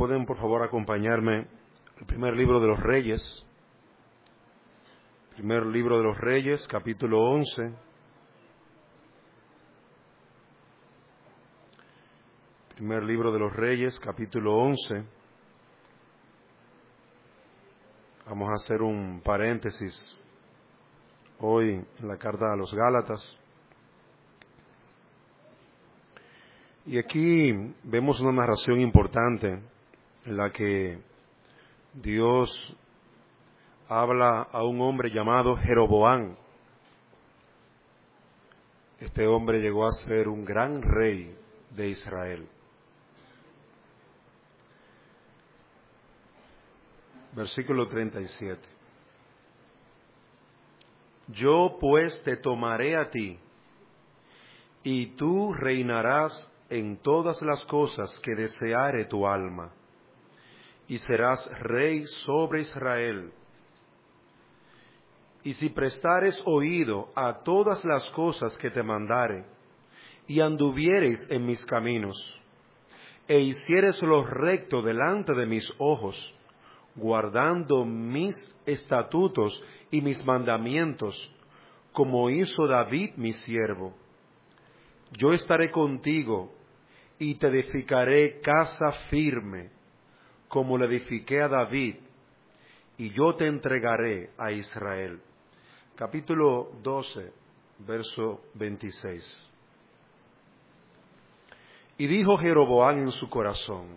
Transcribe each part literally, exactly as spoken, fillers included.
pueden por favor acompañarme al primer libro de los Reyes, primer libro de los Reyes, capítulo once. Primer libro de los Reyes, capítulo once. Vamos a hacer un paréntesis hoy en la carta a los Gálatas. Y aquí vemos una narración importante en la que Dios habla a un hombre llamado Jeroboam. Este hombre llegó a ser un gran rey de Israel. Versículo treinta y siete. Yo pues te tomaré a ti, y tú reinarás en todas las cosas que deseare tu alma, y serás rey sobre Israel. Y si prestares oído a todas las cosas que te mandare, y anduviereis en mis caminos, e hicieres lo recto delante de mis ojos, guardando mis estatutos y mis mandamientos, como hizo David mi siervo, yo estaré contigo y te edificaré casa firme, como le edifiqué a David, y yo te entregaré a Israel. Capítulo doce, verso veintiséis. Y dijo Jeroboam en su corazón: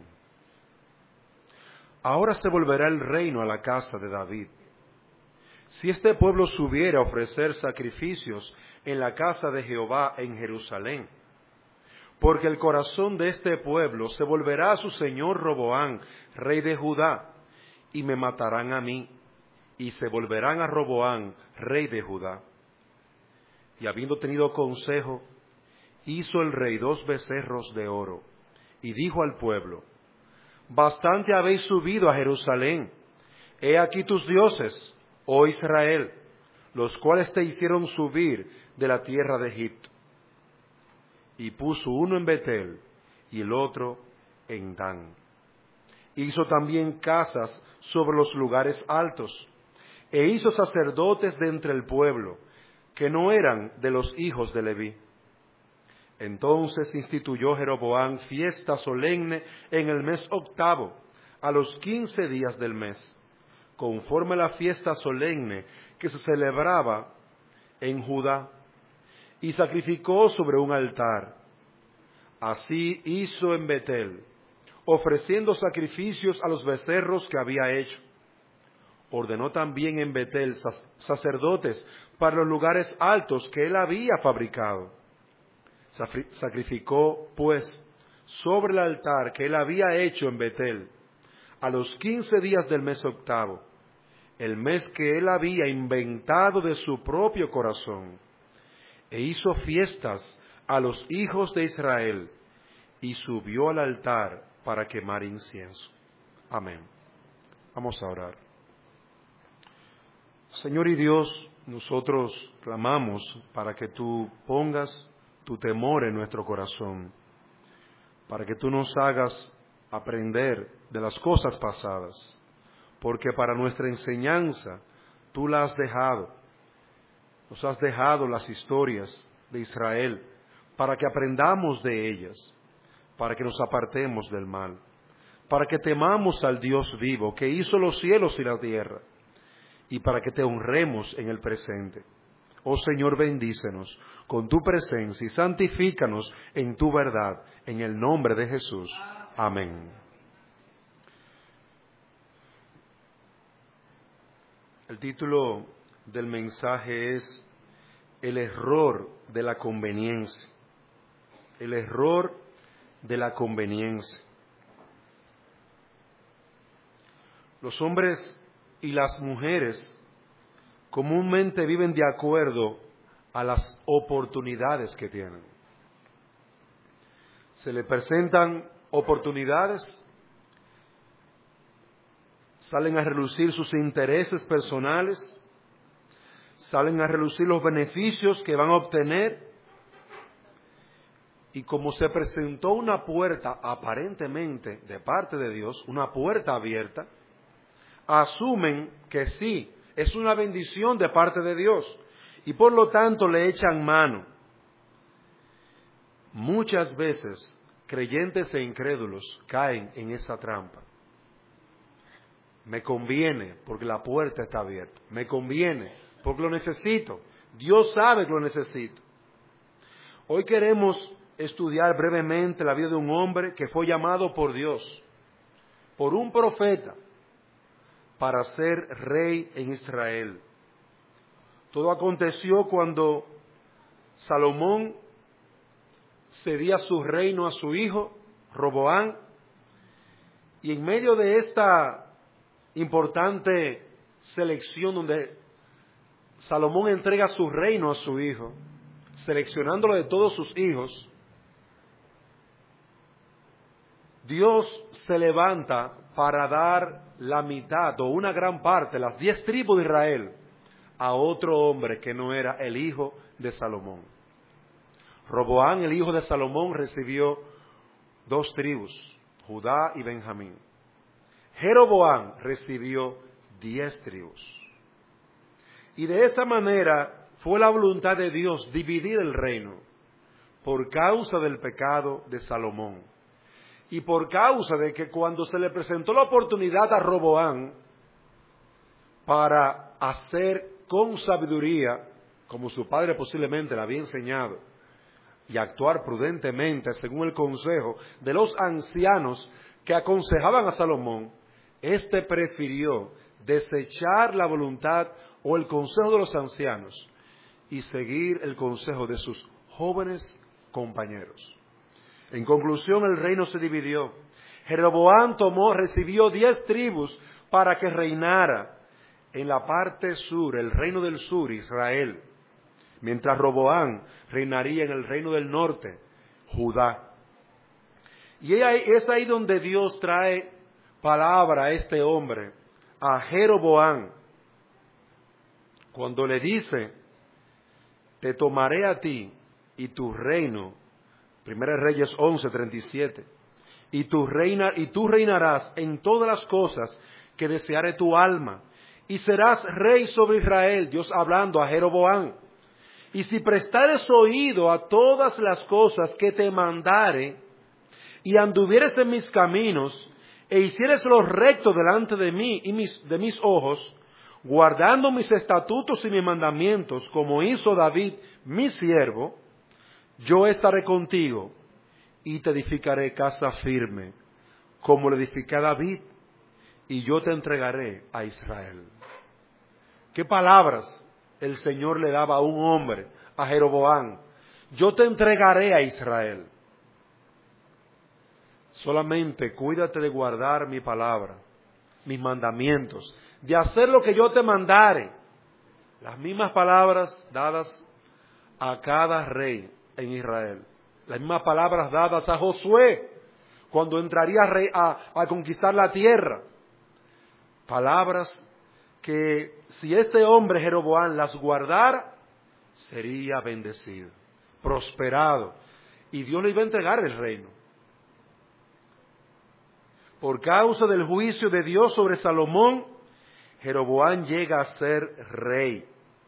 ahora se volverá el reino a la casa de David. Si este pueblo subiera a ofrecer sacrificios en la casa de Jehová en Jerusalén, porque el corazón de este pueblo se volverá a su señor Roboam, rey de Judá, y me matarán a mí, y se volverán a Roboam, rey de Judá. Y habiendo tenido consejo, hizo el rey dos becerros de oro, y dijo al pueblo: bastante habéis subido a Jerusalén. He aquí tus dioses, oh Israel, los cuales te hicieron subir de la tierra de Egipto. Y puso uno en Betel y el otro en Dan. Hizo también casas sobre los lugares altos, e hizo sacerdotes de entre el pueblo, que no eran de los hijos de Leví. Entonces instituyó Jeroboam fiesta solemne en el mes octavo, a los quince días del mes, conforme a la fiesta solemne que se celebraba en Judá, y sacrificó sobre un altar. Así hizo en Betel, ofreciendo sacrificios a los becerros que había hecho. Ordenó también en Betel sacerdotes para los lugares altos que él había fabricado. Sacrificó, pues, sobre el altar que él había hecho en Betel, a los quince días del mes octavo, el mes que él había inventado de su propio corazón, e hizo fiestas a los hijos de Israel, y subió al altar para quemar incienso. Amén. Vamos a orar. Señor y Dios, nosotros clamamos para que tú pongas tu temor en nuestro corazón, para que tú nos hagas aprender de las cosas pasadas, porque para nuestra enseñanza tú la has dejado, nos has dejado las historias de Israel, para que aprendamos de ellas, para que nos apartemos del mal, para que temamos al Dios vivo, que hizo los cielos y la tierra, y para que te honremos en el presente. Oh Señor, bendícenos con tu presencia y santifícanos en tu verdad, en el nombre de Jesús. Amén. El título del mensaje es El error de la conveniencia. El error de la conveniencia. Los hombres y las mujeres comúnmente viven de acuerdo a las oportunidades que tienen. Se le presentan oportunidades, salen a relucir sus intereses personales, salen a relucir los beneficios que van a obtener, Y como se presentó una puerta aparentemente de parte de Dios, una puerta abierta, asumen que sí, es una bendición de parte de Dios y por lo tanto le echan mano. Muchas veces creyentes e incrédulos caen en esa trampa. Me conviene porque la puerta está abierta. Me conviene porque lo necesito. Dios sabe que lo necesito. Hoy queremos estudiar brevemente la vida de un hombre que fue llamado por Dios, por un profeta, para ser rey en Israel. Todo aconteció cuando Salomón cedía su reino a su hijo, Roboam, y en medio de esta importante selección donde Salomón entrega su reino a su hijo, seleccionándolo de todos sus hijos, Dios se levanta para dar la mitad o una gran parte, las diez tribus de Israel, a otro hombre que no era el hijo de Salomón. Roboam, el hijo de Salomón, recibió dos tribus, Judá y Benjamín. Jeroboam recibió diez tribus. Y de esa manera fue la voluntad de Dios dividir el reino por causa del pecado de Salomón. Y por causa de que cuando se le presentó la oportunidad a Roboam para hacer con sabiduría, como su padre posiblemente le había enseñado, y actuar prudentemente según el consejo de los ancianos que aconsejaban a Salomón, éste prefirió desechar la voluntad o el consejo de los ancianos y seguir el consejo de sus jóvenes compañeros. En conclusión, el reino se dividió. Jeroboam tomó, recibió diez tribus para que reinara en la parte sur, el reino del sur, Israel, mientras Roboam reinaría en el reino del norte, Judá. Y es ahí donde Dios trae palabra a este hombre, a Jeroboam, cuando le dice, te tomaré a ti y tu reino, Primera Reyes once, treinta y siete, y tú, reina, y tú reinarás en todas las cosas que deseare tu alma, y serás rey sobre Israel, Dios hablando a Jeroboam. Y si prestares oído a todas las cosas que te mandare, y anduvieres en mis caminos, e hicieres lo recto delante de mí y mis, de mis ojos, guardando mis estatutos y mis mandamientos, como hizo David, mi siervo, yo estaré contigo y te edificaré casa firme, como le edifiqué a David, y yo te entregaré a Israel. ¿Qué palabras el Señor le daba a un hombre, a Jeroboam? Yo te entregaré a Israel. Solamente cuídate de guardar mi palabra, mis mandamientos, de hacer lo que yo te mandare. Las mismas palabras dadas a cada rey en Israel. Las mismas palabras dadas a Josué cuando entraría a, rey, a, a conquistar la tierra. Palabras que si este hombre Jeroboam las guardara, sería bendecido, prosperado, y Dios le iba a entregar el reino. Por causa del juicio de Dios sobre Salomón, Jeroboam llega a ser rey.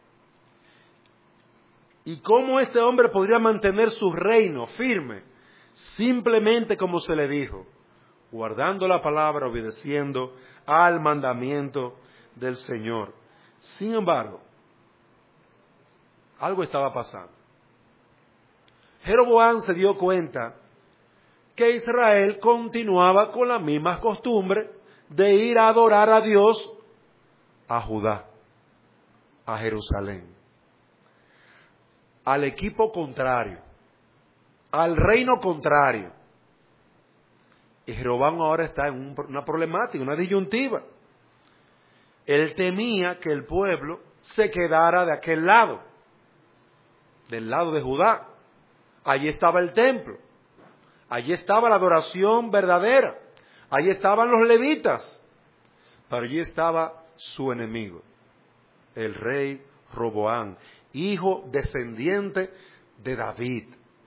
¿Y cómo este hombre podría mantener su reino firme? Simplemente como se le dijo, guardando la palabra, obedeciendo al mandamiento del Señor. Sin embargo, algo estaba pasando. Jeroboam se dio cuenta que Israel continuaba con las mismas costumbres de ir a adorar a Dios a Judá, a Jerusalén, al equipo contrario, al reino contrario. Y Jeroboam ahora está en un, una problemática, una disyuntiva. Él temía que el pueblo se quedara de aquel lado, del lado de Judá. Allí estaba el templo, allí estaba la adoración verdadera, allí estaban los levitas, pero allí estaba su enemigo, el rey Roboam, hijo descendiente de David,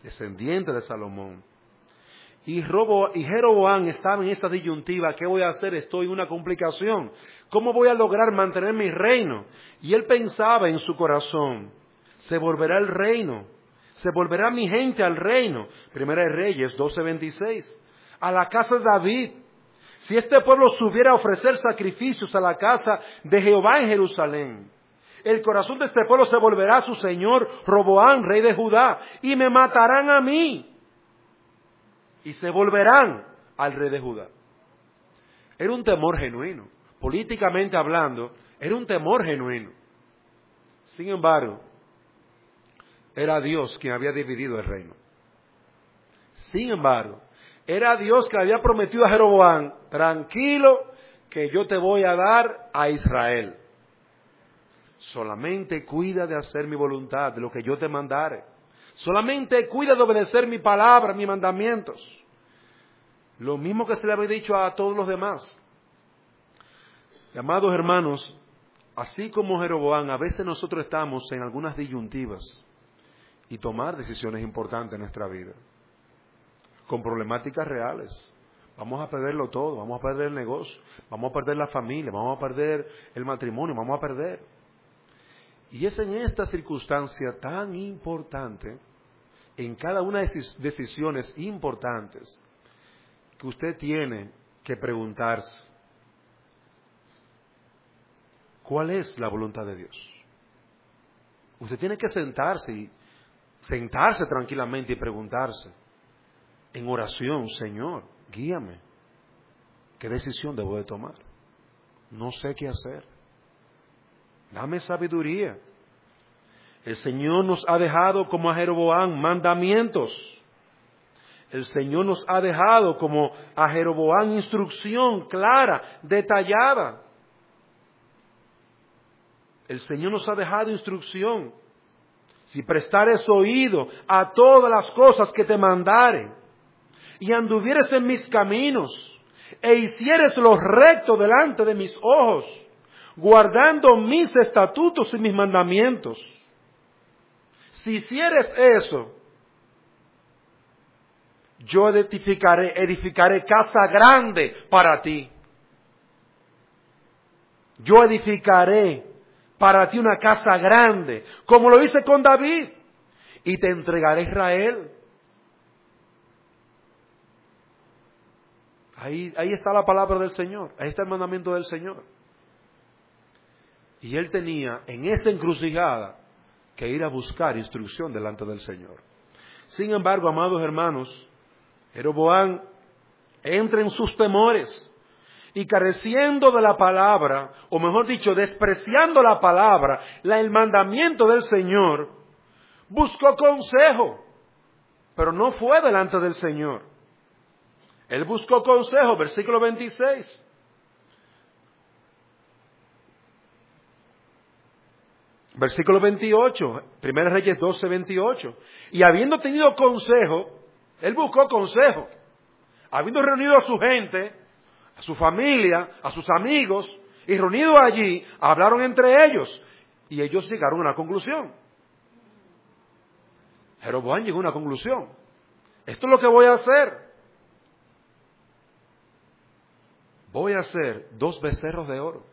descendiente de Salomón. Y, Robo, y Jeroboam estaba en esa disyuntiva, ¿qué voy a hacer? Estoy en una complicación. ¿Cómo voy a lograr mantener mi reino? Y él pensaba en su corazón, se volverá el reino, se volverá mi gente al reino. Primera de Reyes doce veintiséis. A la casa de David. Si este pueblo subiera a ofrecer sacrificios a la casa de Jehová en Jerusalén, el corazón de este pueblo se volverá a su señor Roboam, rey de Judá, y me matarán a mí. Y se volverán al rey de Judá. Era un temor genuino. Políticamente hablando, era un temor genuino. Sin embargo, era Dios quien había dividido el reino. Sin embargo, era Dios que había prometido a Jeroboam, tranquilo, que yo te voy a dar a Israel. Solamente cuida de hacer mi voluntad, de lo que yo te mandare. Solamente cuida de obedecer mi palabra, mis mandamientos. Lo mismo que se le había dicho a todos los demás. Amados hermanos, así como Jeroboam, a veces nosotros estamos en algunas disyuntivas y tomar decisiones importantes en nuestra vida, con problemáticas reales. Vamos a perderlo todo, vamos a perder el negocio, vamos a perder la familia, vamos a perder el matrimonio, vamos a perder. Y es en esta circunstancia tan importante, en cada una de esas decisiones importantes, que usted tiene que preguntarse, ¿cuál es la voluntad de Dios? Usted tiene que sentarse y sentarse tranquilamente y preguntarse en oración, Señor, guíame. ¿Qué decisión debo de tomar? No sé qué hacer. Dame sabiduría. El Señor nos ha dejado como a Jeroboam mandamientos. El Señor nos ha dejado como a Jeroboam instrucción clara, detallada. El Señor nos ha dejado instrucción. Si prestares oído a todas las cosas que te mandare, y anduvieres en mis caminos, e hicieres lo recto delante de mis ojos, guardando mis estatutos y mis mandamientos. Si hicieres eso, yo edificaré, edificaré casa grande para ti. Yo edificaré para ti una casa grande, como lo hice con David, y te entregaré a Israel. Ahí, ahí está la palabra del Señor, ahí está el mandamiento del Señor. Y él tenía en esa encrucijada que ir a buscar instrucción delante del Señor. Sin embargo, amados hermanos, Jeroboam entra en sus temores y careciendo de la palabra, o mejor dicho, despreciando la palabra, la, el mandamiento del Señor, buscó consejo, pero no fue delante del Señor. Él buscó consejo, versículo veintiséis. Versículo veintiocho, Primera Reyes doce, veintiocho. Y habiendo tenido consejo, él buscó consejo. Habiendo reunido a su gente, a su familia, a sus amigos, y reunido allí, hablaron entre ellos. Y ellos llegaron a una conclusión. Jeroboam llegó a una conclusión. Esto es lo que voy a hacer. Voy a hacer dos becerros de oro.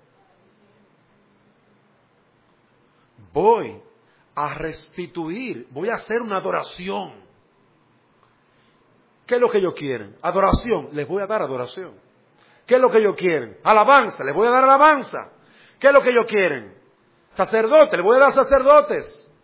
Voy a restituir, voy a hacer una adoración. ¿Qué es lo que ellos quieren? Adoración, les voy a dar adoración. ¿Qué es lo que ellos quieren? Alabanza, les voy a dar alabanza. ¿Qué es lo que ellos quieren? Sacerdotes, les voy a dar sacerdotes.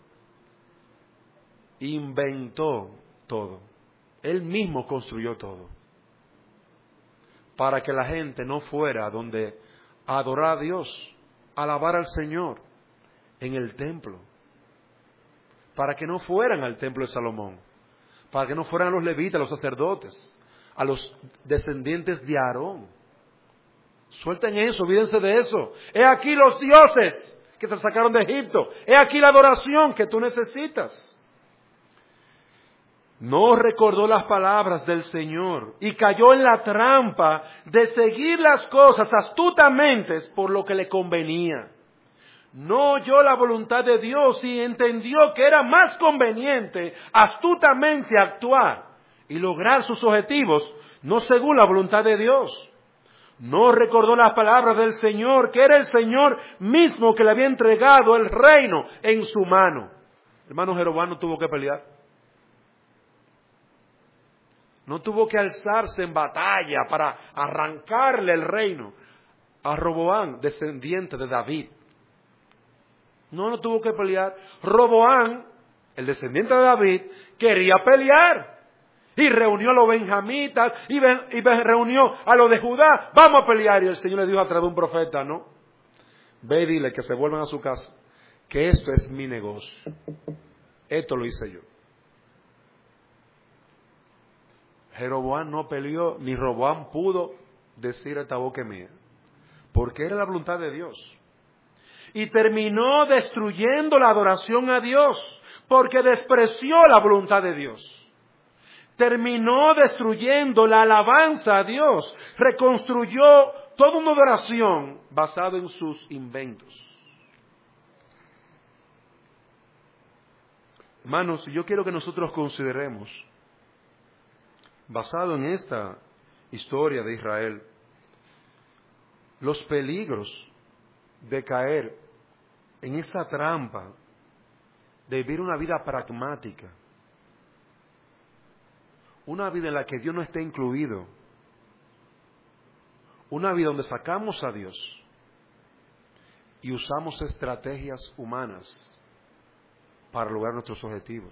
Inventó todo. Él mismo construyó todo. Para que la gente no fuera a donde a adorar a Dios, a alabar al Señor en el templo. Para que no fueran al templo de Salomón. Para que no fueran los levitas, los sacerdotes, a los descendientes de Aarón. Suelten eso, olvídense de eso. He aquí los dioses que te sacaron de Egipto. He aquí la adoración que tú necesitas. No recordó las palabras del Señor y cayó en la trampa de seguir las cosas astutamente por lo que le convenía. no oyó la voluntad de Dios y entendió que era más conveniente astutamente actuar y lograr sus objetivos, no según la voluntad de Dios. No recordó las palabras del Señor, que era el Señor mismo que le había entregado el reino en su mano. Hermano, Jeroboam no tuvo que pelear. No tuvo que alzarse en batalla para arrancarle el reino a Roboam, descendiente de David. No, no tuvo que pelear. Roboam, el descendiente de David, quería pelear. Y reunió a los benjamitas, y, ben, y ben, reunió a los de Judá. Vamos a pelear. Y el Señor le dijo a través de un profeta, no. Ve y dile que se vuelvan a su casa. Que esto es mi negocio. Esto lo hice yo. Jeroboam no peleó, ni Roboam pudo decir esta boca es mía. Porque era la voluntad de Dios. Y terminó destruyendo la adoración a Dios. Porque despreció la voluntad de Dios. Terminó destruyendo la alabanza a Dios. Reconstruyó toda una adoración basada en sus inventos. Hermanos, yo quiero que nosotros consideremos, basado en esta historia de Israel, los peligros de caer en esa trampa de vivir una vida pragmática. Una vida en la que Dios no esté incluido. Una vida donde sacamos a Dios y usamos estrategias humanas para lograr nuestros objetivos.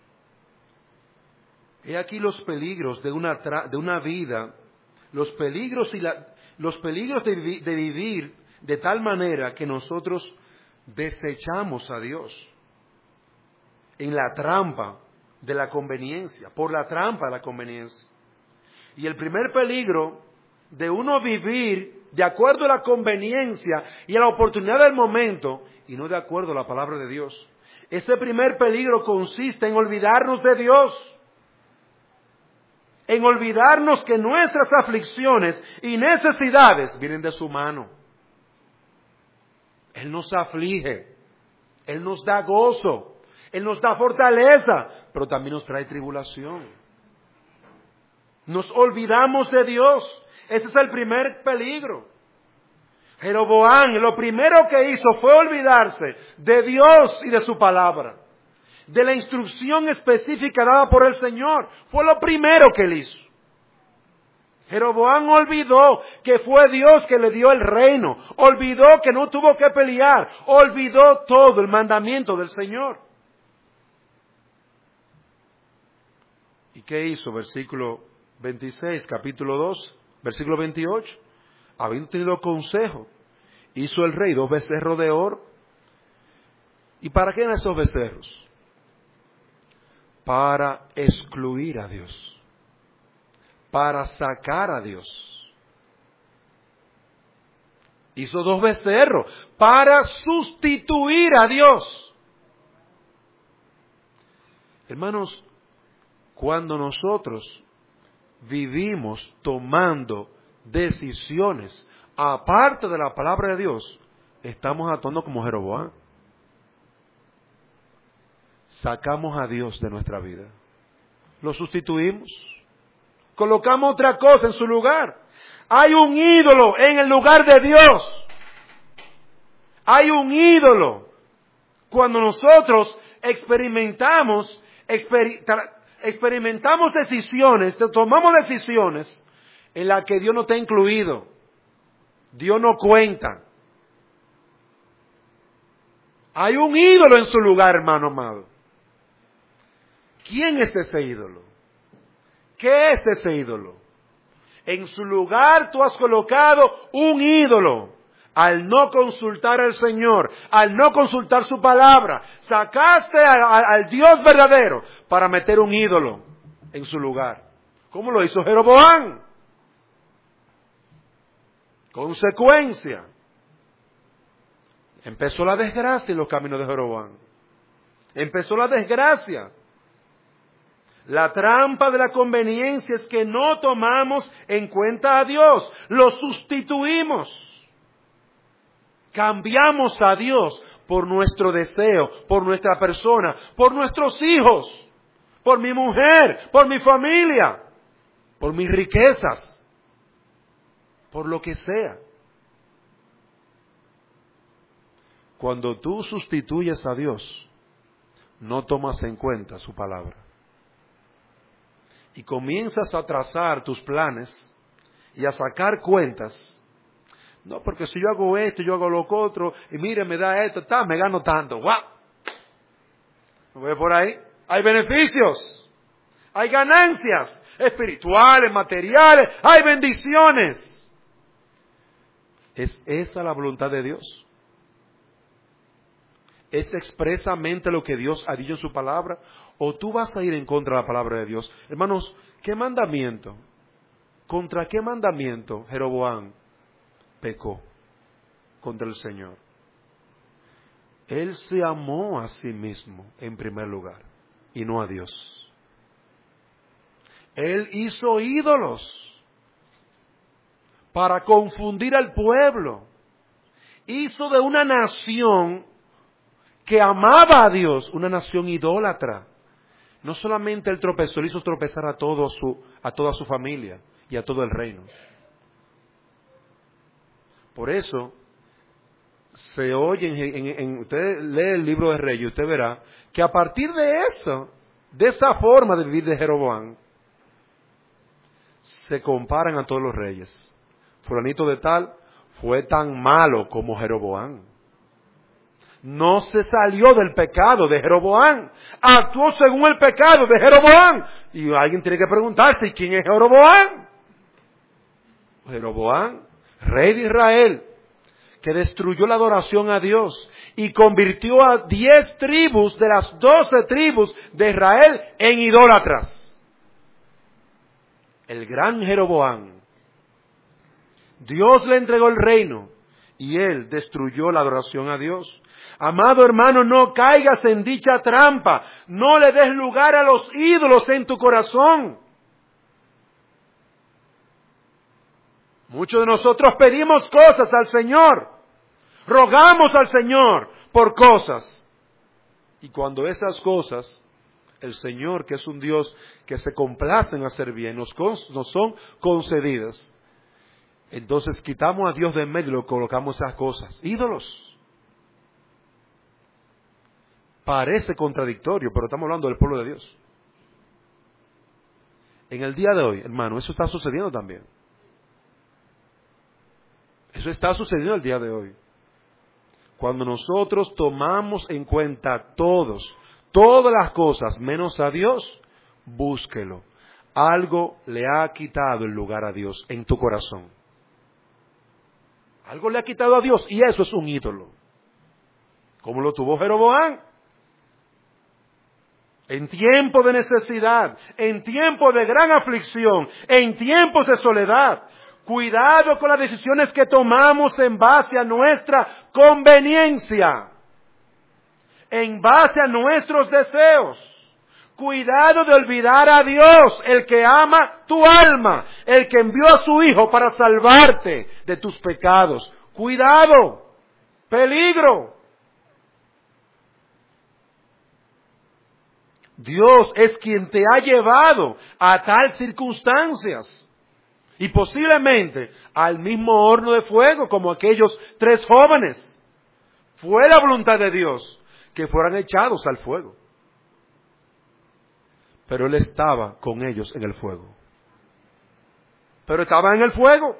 He aquí los peligros de una, tra- de una vida, los peligros, y la, los peligros de, vi- de vivir de tal manera que nosotros desechamos a Dios en la trampa de la conveniencia, por la trampa de la conveniencia. Y el primer peligro de uno vivir de acuerdo a la conveniencia y a la oportunidad del momento y no de acuerdo a la palabra de Dios. Ese primer peligro consiste en olvidarnos de Dios, en olvidarnos que nuestras aflicciones y necesidades vienen de su mano. Él nos aflige, Él nos da gozo, Él nos da fortaleza, pero también nos trae tribulación. Nos olvidamos de Dios. Ese es el primer peligro. Jeroboam, lo primero que hizo fue olvidarse de Dios y de su palabra, de la instrucción específica dada por el Señor. Fue lo primero que él hizo. Jeroboam olvidó que fue Dios que le dio el reino, olvidó que no tuvo que pelear, olvidó todo el mandamiento del Señor. ¿Y qué hizo? Versículo veintiséis, capítulo dos, versículo veintiocho. Habiendo tenido consejo, hizo el rey dos becerros de oro. ¿Y para qué eran esos becerros? Para excluir a Dios, para sacar a Dios. Hizo dos becerros para sustituir a Dios. Hermanos, cuando nosotros vivimos tomando decisiones aparte de la palabra de Dios, estamos actuando como Jeroboam. Sacamos a Dios de nuestra vida. Lo sustituimos. Colocamos otra cosa en su lugar. Hay un ídolo en el lugar de Dios. Hay un ídolo. Cuando nosotros experimentamos, exper, experimentamos decisiones, tomamos decisiones en las que Dios no está incluido. Dios no cuenta. Hay un ídolo en su lugar, hermano amado. ¿Quién es ese ídolo? ¿Qué es ese ídolo? En su lugar tú has colocado un ídolo. Al no consultar al Señor, al no consultar su palabra, sacaste a, a, al Dios verdadero para meter un ídolo en su lugar. ¿Cómo lo hizo Jeroboam? Consecuencia. Empezó la desgracia en los caminos de Jeroboam. Empezó la desgracia. La trampa de la conveniencia es que no tomamos en cuenta a Dios, lo sustituimos. Cambiamos a Dios por nuestro deseo, por nuestra persona, por nuestros hijos, por mi mujer, por mi familia, por mis riquezas, por lo que sea. Cuando tú sustituyes a Dios, no tomas en cuenta su palabra. Y comienzas a trazar tus planes y a sacar cuentas. No, porque si yo hago esto, yo hago lo otro, y mire, me da esto, ta, me gano tanto. ¡Guau! ¿Lo ve por ahí? Hay beneficios, hay ganancias espirituales, materiales, hay bendiciones. ¿Es esa la voluntad de Dios? ¿Es expresamente lo que Dios ha dicho en su palabra? ¿O tú vas a ir en contra de la palabra de Dios? Hermanos, ¿qué mandamiento? ¿Contra qué mandamiento Jeroboam pecó contra el Señor? Él se amó a sí mismo en primer lugar y no a Dios. Él hizo ídolos para confundir al pueblo. Hizo de una nación que amaba a Dios una nación idólatra. No solamente él tropezó, él hizo tropezar a, todo su, a toda su familia y a todo el reino. Por eso, se oye, en, en, en, usted lee el libro de Reyes y usted verá que a partir de eso, de esa forma de vivir de Jeroboam, se comparan a todos los reyes. Fulanito de tal fue tan malo como Jeroboam. No se salió del pecado de Jeroboam, actuó según el pecado de Jeroboam. Y alguien tiene que preguntarse, ¿quién es Jeroboam? Jeroboam, rey de Israel, que destruyó la adoración a Dios y convirtió a diez tribus de las doce tribus de Israel en idólatras. El gran Jeroboam. Dios le entregó el reino y él destruyó la adoración a Dios. Amado hermano, no caigas en dicha trampa. No le des lugar a los ídolos en tu corazón. Muchos de nosotros pedimos cosas al Señor. Rogamos al Señor por cosas. Y cuando esas cosas, el Señor, que es un Dios que se complace en hacer bien, nos, nos son concedidas, entonces quitamos a Dios de en medio y lo colocamos esas cosas. Ídolos. Parece contradictorio, pero estamos hablando del pueblo de Dios. En el día de hoy, hermano, eso está sucediendo también. Eso está sucediendo el día de hoy. Cuando nosotros tomamos en cuenta todos, todas las cosas, menos a Dios, búsquelo. Algo le ha quitado el lugar a Dios en tu corazón. Algo le ha quitado a Dios y eso es un ídolo. Como lo tuvo Jeroboam. En tiempo de necesidad, en tiempo de gran aflicción, en tiempos de soledad. Cuidado con las decisiones que tomamos en base a nuestra conveniencia, en base a nuestros deseos. Cuidado de olvidar a Dios, el que ama tu alma, el que envió a su Hijo para salvarte de tus pecados. Cuidado, peligro. Dios es quien te ha llevado a tal circunstancias. Y posiblemente al mismo horno de fuego como aquellos tres jóvenes. Fue la voluntad de Dios que fueran echados al fuego. Pero Él estaba con ellos en el fuego. Pero estaba en el fuego.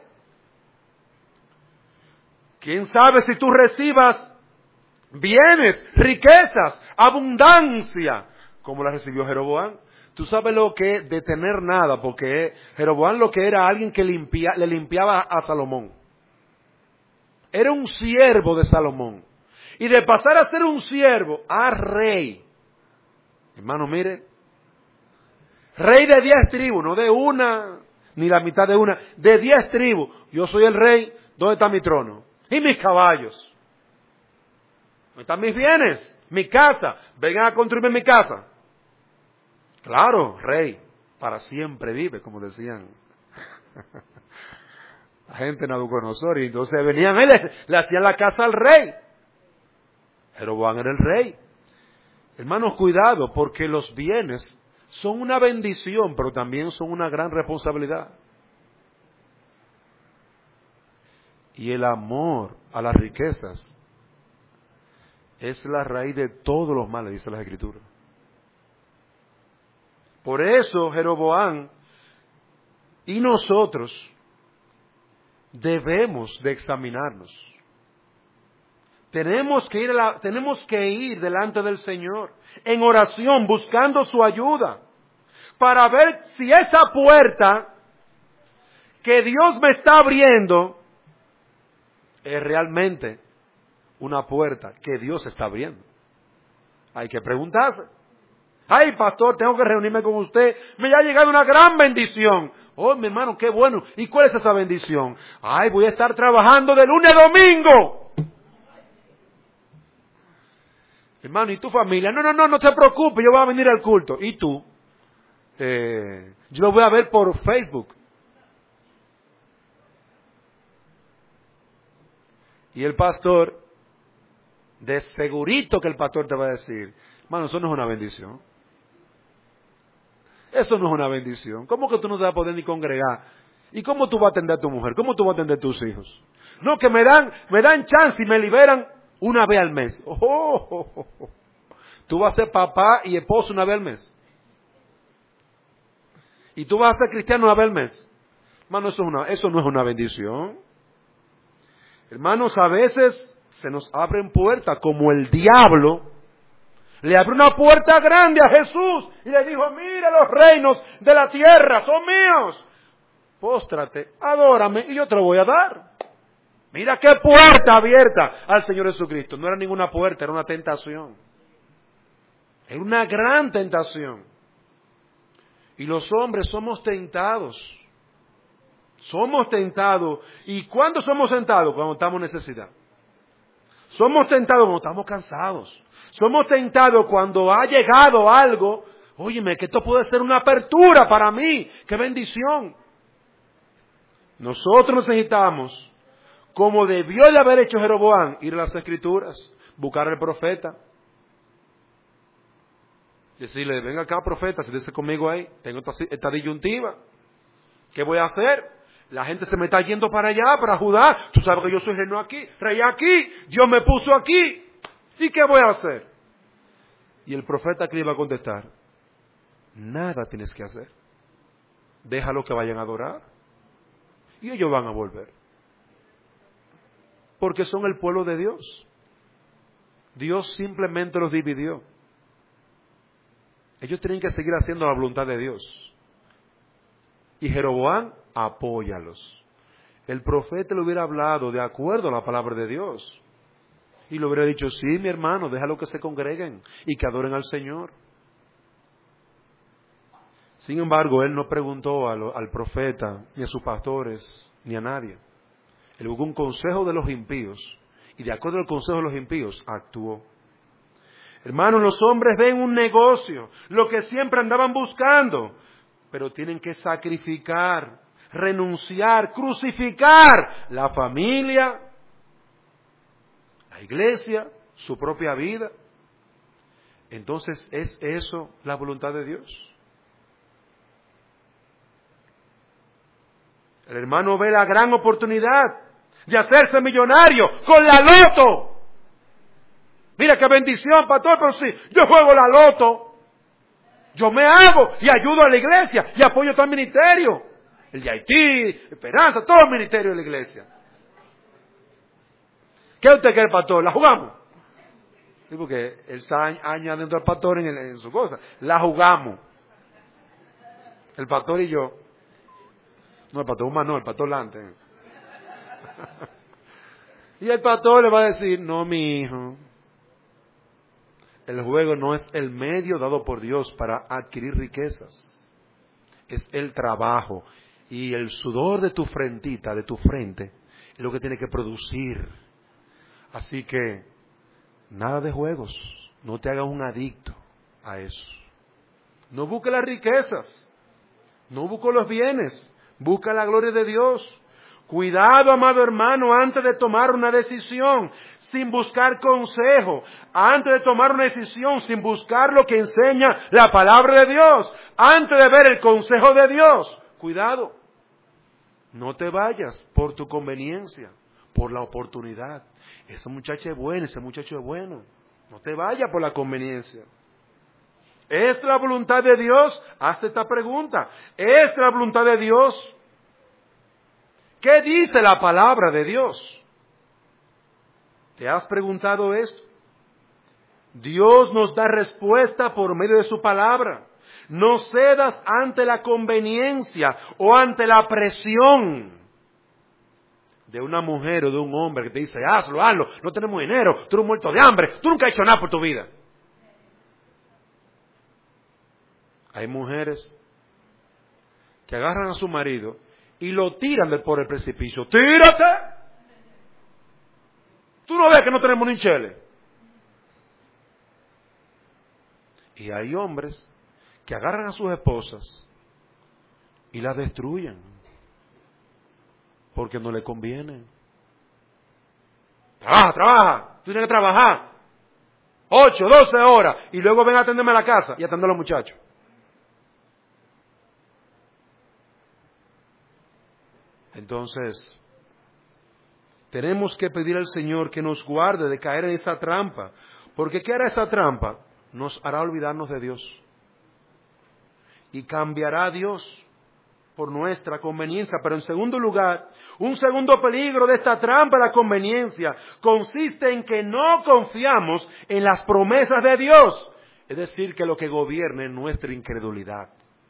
¿Quién sabe si tú recibas bienes, riquezas, abundancia, como la recibió Jeroboam? Tú sabes lo que es de tener nada, porque Jeroboam lo que era alguien que limpia, le limpiaba a Salomón. Era un siervo de Salomón. Y de pasar a ser un siervo a rey. Hermano, mire. Rey de diez tribus, no de una, ni la mitad de una, de diez tribus. Yo soy el rey, ¿dónde está mi trono? Y mis caballos. ¿Dónde están mis bienes? Mi casa. Vengan a construirme mi casa. Claro, rey, para siempre vive, como decían la gente de Nabucodonosor. Y entonces venían, él le, le hacían la casa al rey. Jeroboam era el rey. Hermanos, cuidado, porque los bienes son una bendición, pero también son una gran responsabilidad. Y el amor a las riquezas es la raíz de todos los males, dice la Escritura. Por eso Jeroboam y nosotros debemos de examinarnos. Tenemos que ir a la, tenemos que ir delante del Señor en oración, buscando su ayuda, para ver si esa puerta que Dios me está abriendo es realmente una puerta que Dios está abriendo. Hay que preguntarse. Ay, pastor, tengo que reunirme con usted. Me ha llegado una gran bendición. Oh, mi hermano, qué bueno. ¿Y cuál es esa bendición? Ay, voy a estar trabajando de lunes a domingo. Hermano, ¿y tu familia? No, no, no, no te preocupes, yo voy a venir al culto. ¿Y tú? Eh, yo lo voy a ver por Facebook. Y el pastor, de segurito que el pastor te va a decir, hermano, eso no es una bendición. Eso no es una bendición. ¿Cómo que tú no te vas a poder ni congregar? ¿Y cómo tú vas a atender a tu mujer? ¿Cómo tú vas a atender a tus hijos? No, que me dan, me dan chance y me liberan una vez al mes. Oh, oh, oh, oh. Tú vas a ser papá y esposo una vez al mes. Y tú vas a ser cristiano una vez al mes. Hermano, eso, es una, eso no es una bendición. Hermanos, a veces se nos abren puertas como el diablo le abrió una puerta grande a Jesús y le dijo, mira, los reinos de la tierra son míos. Póstrate, adórame y yo te lo voy a dar. Mira qué puerta abierta al Señor Jesucristo. No era ninguna puerta, era una tentación. Era una gran tentación. Y los hombres somos tentados. Somos tentados. ¿Y cuándo somos tentados? Cuando estamos en necesidad. Somos tentados cuando estamos cansados. Somos tentados cuando ha llegado algo. Óyeme, que esto puede ser una apertura para mí. ¡Qué bendición! Nosotros necesitamos, como debió de haber hecho Jeroboam, ir a las Escrituras, buscar al profeta. Decirle, venga acá, profeta, siéntese conmigo ahí. Tengo esta, esta disyuntiva. ¿Qué voy a hacer? La gente se me está yendo para allá, para Judá. Tú sabes que yo soy reino aquí, rey aquí. Dios me puso aquí. ¿Y qué voy a hacer? Y el profeta que le iba a contestar, nada tienes que hacer. Déjalo que vayan a adorar. Y ellos van a volver. Porque son el pueblo de Dios. Dios simplemente los dividió. Ellos tienen que seguir haciendo la voluntad de Dios. Y Jeroboam, apóyalos. El profeta le hubiera hablado de acuerdo a la palabra de Dios. Y le hubiera dicho, sí, mi hermano, déjalo que se congreguen y que adoren al Señor. Sin embargo, él no preguntó a lo, al profeta, ni a sus pastores, ni a nadie. Él buscó un consejo de los impíos. Y de acuerdo al consejo de los impíos, actuó. Hermanos, los hombres ven un negocio, lo que siempre andaban buscando, pero tienen que sacrificar, renunciar, crucificar la familia, la iglesia, su propia vida. Entonces, ¿es eso la voluntad de Dios? El hermano ve la gran oportunidad de hacerse millonario con la loto. Mira qué bendición, pastor, pero sí, yo juego la loto. Yo me hago y ayudo a la iglesia y apoyo todo el ministerio. El de Haití, Esperanza, todo el ministerio de la iglesia. ¿Qué usted quiere, pastor? ¿La jugamos? Sí, porque él está añadiendo al pastor en, el, en su cosa. La jugamos. El pastor y yo. No, el pastor humano, el pastor Lante. Y el pastor le va a decir, no, mi hijo. El juego no es el medio dado por Dios para adquirir riquezas. Es el trabajo. Y el sudor de tu frentita, de tu frente, es lo que tiene que producir. Así que, nada de juegos. No te hagas un adicto a eso. No busques las riquezas. No busques los bienes. Busca la gloria de Dios. Cuidado, amado hermano, antes de tomar una decisión, sin buscar consejo, antes de tomar una decisión, sin buscar lo que enseña la palabra de Dios, antes de ver el consejo de Dios. Cuidado, no te vayas por tu conveniencia, por la oportunidad. Esa muchacha es buena, ese muchacho es bueno. No te vayas por la conveniencia. ¿Es la voluntad de Dios? Hazte esta pregunta. ¿Es la voluntad de Dios? ¿Qué dice la palabra de Dios? ¿Te has preguntado esto? Dios nos da respuesta por medio de su palabra. No cedas ante la conveniencia o ante la presión de una mujer o de un hombre que te dice, hazlo, hazlo, no tenemos dinero, tú eres muerto de hambre, tú nunca has hecho nada por tu vida. Hay mujeres que agarran a su marido y lo tiran de por el precipicio. ¡Tírate! Tú no ves que no tenemos ni chele. Y hay hombres que agarran a sus esposas y las destruyen porque no le conviene. Trabaja, trabaja, tú tienes que trabajar ocho, doce horas y luego ven a atenderme a la casa y atender a los muchachos. Entonces, tenemos que pedir al Señor que nos guarde de caer en esa trampa. Porque ¿qué hará esa trampa? Nos hará olvidarnos de Dios. Y cambiará a Dios por nuestra conveniencia. Pero en segundo lugar, un segundo peligro de esta trampa de la conveniencia consiste en que no confiamos en las promesas de Dios. Es decir, que lo que gobierne es nuestra incredulidad.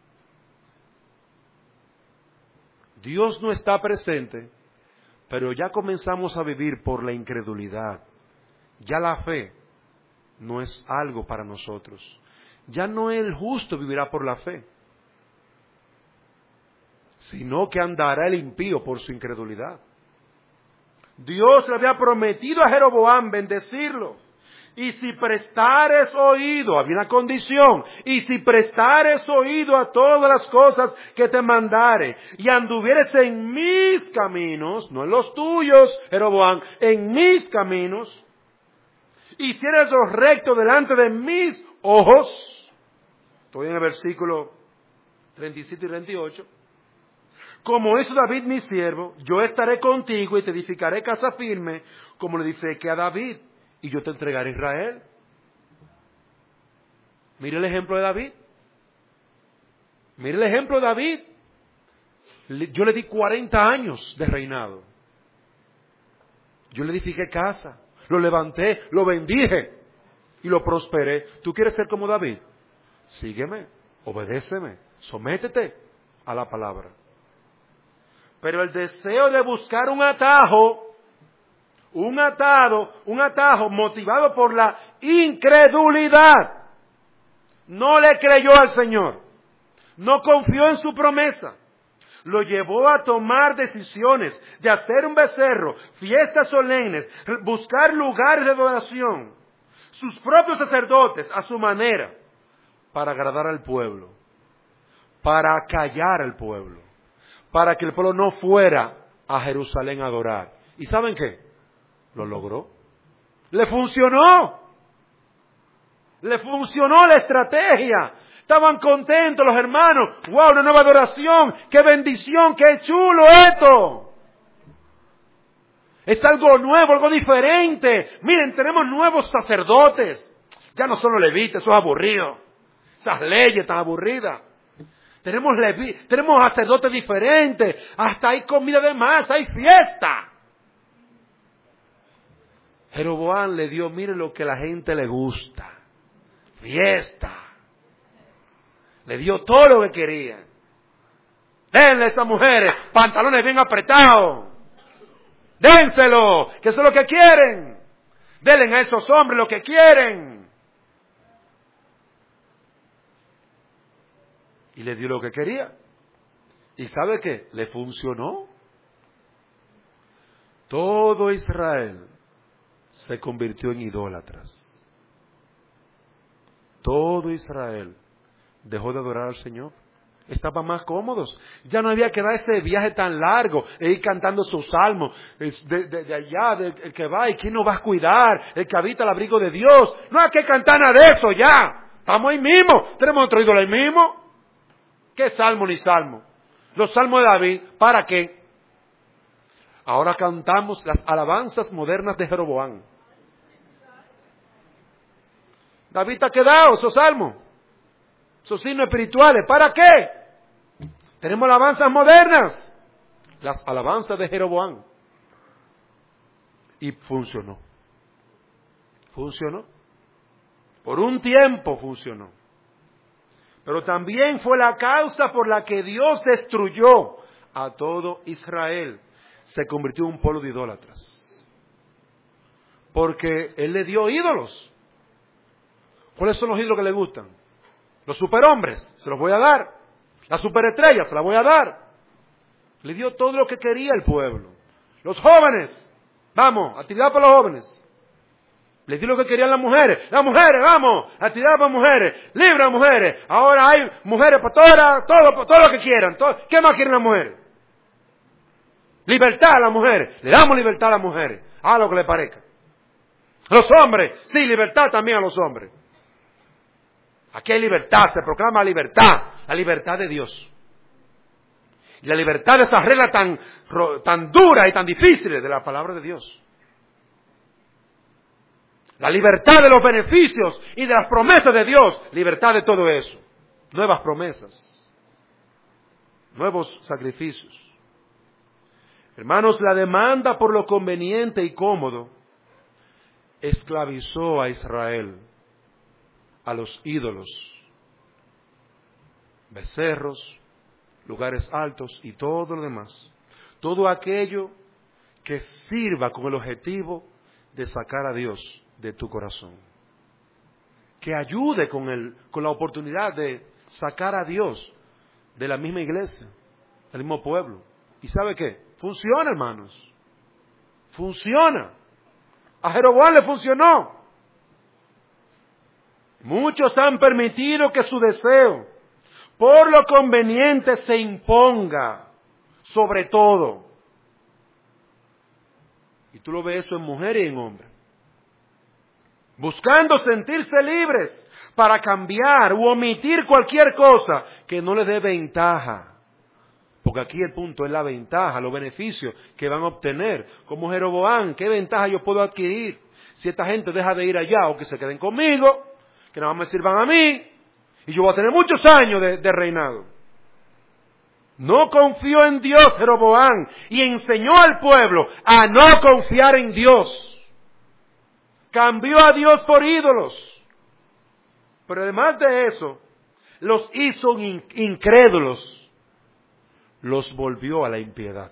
Dios no está presente, pero ya comenzamos a vivir por la incredulidad. Ya la fe no es algo para nosotros. Ya no el justo vivirá por la fe, sino que andará el impío por su incredulidad. Dios le había prometido a Jeroboam bendecirlo. Y si prestares oído, había una condición, y si prestares oído a todas las cosas que te mandare, y anduvieres en mis caminos, no en los tuyos, Jeroboam, en mis caminos, hicieres lo recto delante de mis ojos, estoy en el versículo treinta y siete y treinta y ocho, como hizo David mi siervo, yo estaré contigo y te edificaré casa firme, como le edifiqué a David, y yo te entregaré a Israel. Mire el ejemplo de David. Mire el ejemplo de David. Yo le di cuarenta años de reinado. Yo le edifiqué casa, lo levanté, lo bendije y lo prosperé. ¿Tú quieres ser como David? Sígueme, obedéceme, sométete a la palabra. Pero el deseo de buscar un atajo, un atado, un atajo motivado por la incredulidad, no le creyó al Señor, no confió en su promesa, lo llevó a tomar decisiones de hacer un becerro, fiestas solemnes, buscar lugares de adoración, sus propios sacerdotes a su manera, para agradar al pueblo, para acallar al pueblo, para que el pueblo no fuera a Jerusalén a adorar. ¿Y saben qué? Lo logró. Le funcionó. Le funcionó la estrategia. Estaban contentos los hermanos. ¡Wow! Una nueva adoración. ¡Qué bendición! ¡Qué chulo esto! Es algo nuevo, algo diferente. Miren, tenemos nuevos sacerdotes. Ya no son los levitas, eso es aburrido. Esas leyes tan aburridas. Tenemos levi, tenemos sacerdotes diferentes. Hasta hay comida de más, hay fiesta. Jeroboam le dio, mire lo que a la gente le gusta. Fiesta. Le dio todo lo que quería. Denle a estas mujeres pantalones bien apretados. Dénselo, que eso es lo que quieren. Denle a esos hombres lo que quieren. Y le dio lo que quería. ¿Y sabe qué? Le funcionó. Todo Israel se convirtió en idólatras. Todo Israel dejó de adorar al Señor. Estaban más cómodos. Ya no había que dar ese viaje tan largo e ir cantando sus salmos. De, de, de allá, de, el que va y quién nos va a cuidar, el que habita el abrigo de Dios. No hay que cantar nada de eso ya. Estamos ahí mismo. Tenemos otro ídolo ahí mismo. ¿Qué salmo ni salmo? Los salmos de David, ¿para qué? Ahora cantamos las alabanzas modernas de Jeroboam. David ha quedado esos salmos, esos signos espirituales. ¿Para qué? Tenemos alabanzas modernas, las alabanzas de Jeroboam. Y funcionó. Funcionó. Por un tiempo funcionó. Pero también fue la causa por la que Dios destruyó a todo Israel. Se convirtió en un pueblo de idólatras. Porque Él le dio ídolos. ¿Cuáles son los ídolos que le gustan? Los superhombres, se los voy a dar. Las superestrellas, se las voy a dar. Le dio todo lo que quería el pueblo. Los jóvenes, vamos, actividad para los jóvenes. Les dio lo que querían las mujeres. Las mujeres, vamos, actividad para mujeres, libre a mujeres. Ahora hay mujeres para todas, todo, todo, todo lo que quieran. Todo. ¿Qué más quieren las mujeres? Libertad a las mujeres. Le damos libertad a las mujeres. Haga lo que le parezca. A los hombres, sí, libertad también a los hombres. Aquí hay libertad, se proclama libertad, la libertad de Dios. Y la libertad de esas reglas tan, tan duras y tan difíciles de la palabra de Dios. La libertad de los beneficios y de las promesas de Dios. Libertad de todo eso. Nuevas promesas. Nuevos sacrificios. Hermanos, la demanda por lo conveniente y cómodo esclavizó a Israel, a los ídolos, becerros, lugares altos y todo lo demás. Todo aquello que sirva con el objetivo de sacar a Dios de tu corazón. Que ayude con, el, con la oportunidad de sacar a Dios de la misma iglesia, del mismo pueblo. ¿Y sabe qué? Funciona, hermanos. Funciona. A Jeroboam le funcionó. Muchos han permitido que su deseo por lo conveniente se imponga sobre todo. Y tú lo ves eso en mujeres y en hombres. Buscando sentirse libres para cambiar u omitir cualquier cosa que no les dé ventaja. Porque aquí el punto es la ventaja, los beneficios que van a obtener. Como Jeroboam, ¿qué ventaja yo puedo adquirir? Si esta gente deja de ir allá o que se queden conmigo, que nada más me sirvan a mí, y yo voy a tener muchos años de, de reinado. No confió en Dios Jeroboam y enseñó al pueblo a no confiar en Dios. Cambió a Dios por ídolos. Pero además de eso, los hizo in- incrédulos. Los volvió a la impiedad.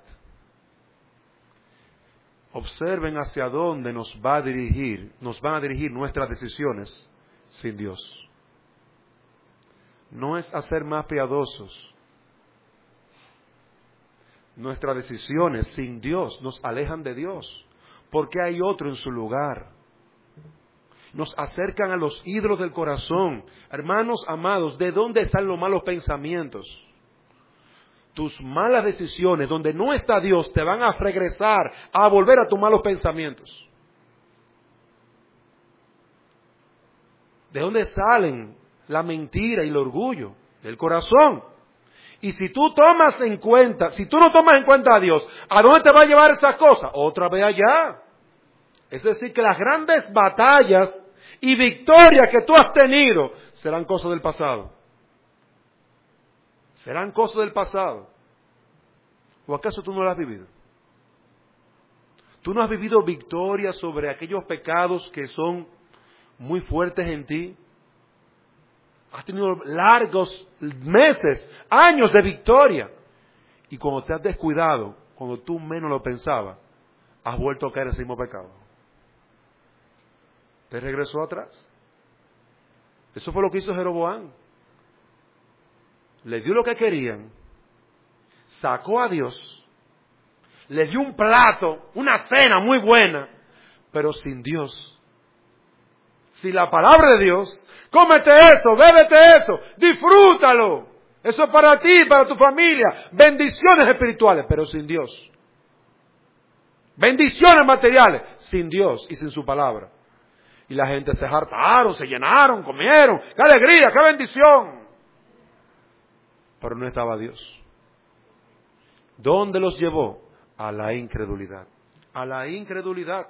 Observen hacia dónde nos va a dirigir, nos van a dirigir nuestras decisiones sin Dios. No es hacer más piadosos. Nuestras decisiones sin Dios nos alejan de Dios, porque hay otro en su lugar. Nos acercan a los ídolos del corazón. Hermanos amados, ¿de dónde están los malos pensamientos? Tus malas decisiones, donde no está Dios, te van a regresar a volver a tus malos pensamientos. ¿De dónde salen la mentira y el orgullo? Del corazón. Y si tú tomas en cuenta, si tú no tomas en cuenta a Dios, ¿a dónde te va a llevar esa cosa? Otra vez allá. Es decir, que las grandes batallas y victorias que tú has tenido serán cosas del pasado. Serán cosas del pasado. ¿O acaso tú no las has vivido? ¿Tú no has vivido victorias sobre aquellos pecados que son muy fuertes en ti? Has tenido largos meses, años de victoria. Y cuando te has descuidado, cuando tú menos lo pensabas, has vuelto a caer en ese mismo pecado. Te regresó atrás. Eso fue lo que hizo Jeroboam. Le dio lo que querían, sacó a Dios, le dio un plato, una cena muy buena, pero sin Dios. Sin la palabra de Dios, cómete eso, bébete eso, disfrútalo. Eso es para ti, para tu familia. Bendiciones espirituales, pero sin Dios. Bendiciones materiales, sin Dios y sin su palabra. Y la gente se hartaron, se llenaron, comieron. ¡Qué alegría, qué bendición! Pero no estaba Dios. ¿Dónde los llevó? A la incredulidad. A la incredulidad.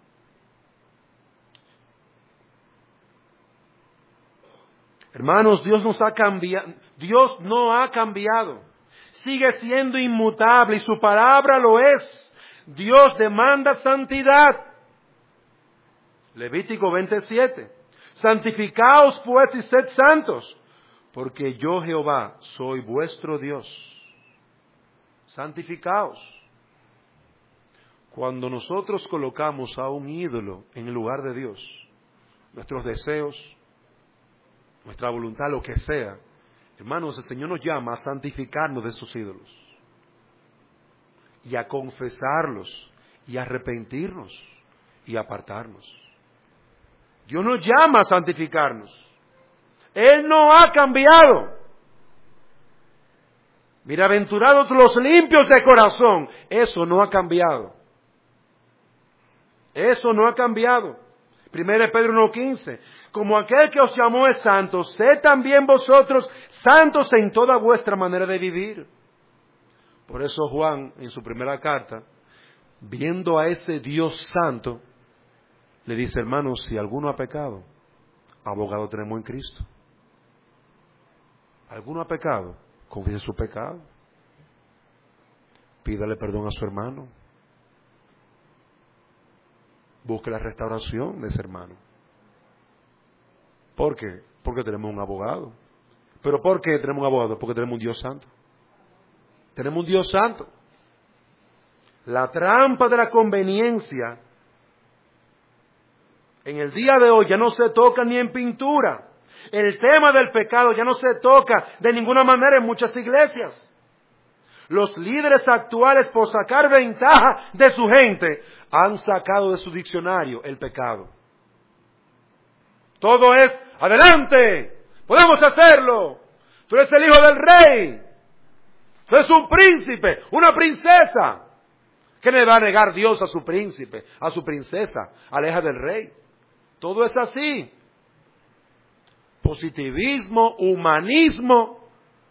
Hermanos, Dios nos ha cambiado. Dios no ha cambiado. Sigue siendo inmutable y su palabra lo es. Dios demanda santidad. Levítico veintisiete. Santificaos pues y sed santos, porque yo Jehová soy vuestro Dios. Santificaos. Cuando nosotros colocamos a un ídolo en el lugar de Dios, nuestros deseos, nuestra voluntad, lo que sea, hermanos, el Señor nos llama a santificarnos de esos ídolos y a confesarlos y a arrepentirnos y a apartarnos. Dios nos llama a santificarnos. Él no ha cambiado. Bienaventurados los limpios de corazón. Eso no ha cambiado. Eso no ha cambiado. Primera de Pedro uno quince. Como aquel que os llamó es santo, sed también vosotros santos en toda vuestra manera de vivir. Por eso Juan, en su primera carta, viendo a ese Dios santo, le dice, hermanos, si alguno ha pecado, abogado tenemos en Cristo. ¿Alguno ha pecado? Confiese su pecado. Pídale perdón a su hermano. Busque la restauración de ese hermano. ¿Por qué? Porque tenemos un abogado. ¿Pero por qué tenemos un abogado? Porque tenemos un Dios santo. Tenemos un Dios santo. La trampa de la conveniencia en el día de hoy ya no se toca ni en pintura. El tema del pecado ya no se toca de ninguna manera en muchas iglesias. Los líderes actuales, por sacar ventaja de su gente, han sacado de su diccionario el pecado. Todo es, adelante, podemos hacerlo. Tú eres el hijo del rey. Tú eres un príncipe, una princesa. ¿Qué le va a negar Dios a su príncipe, a su princesa, a la hija del rey? Todo es así. Positivismo, humanismo,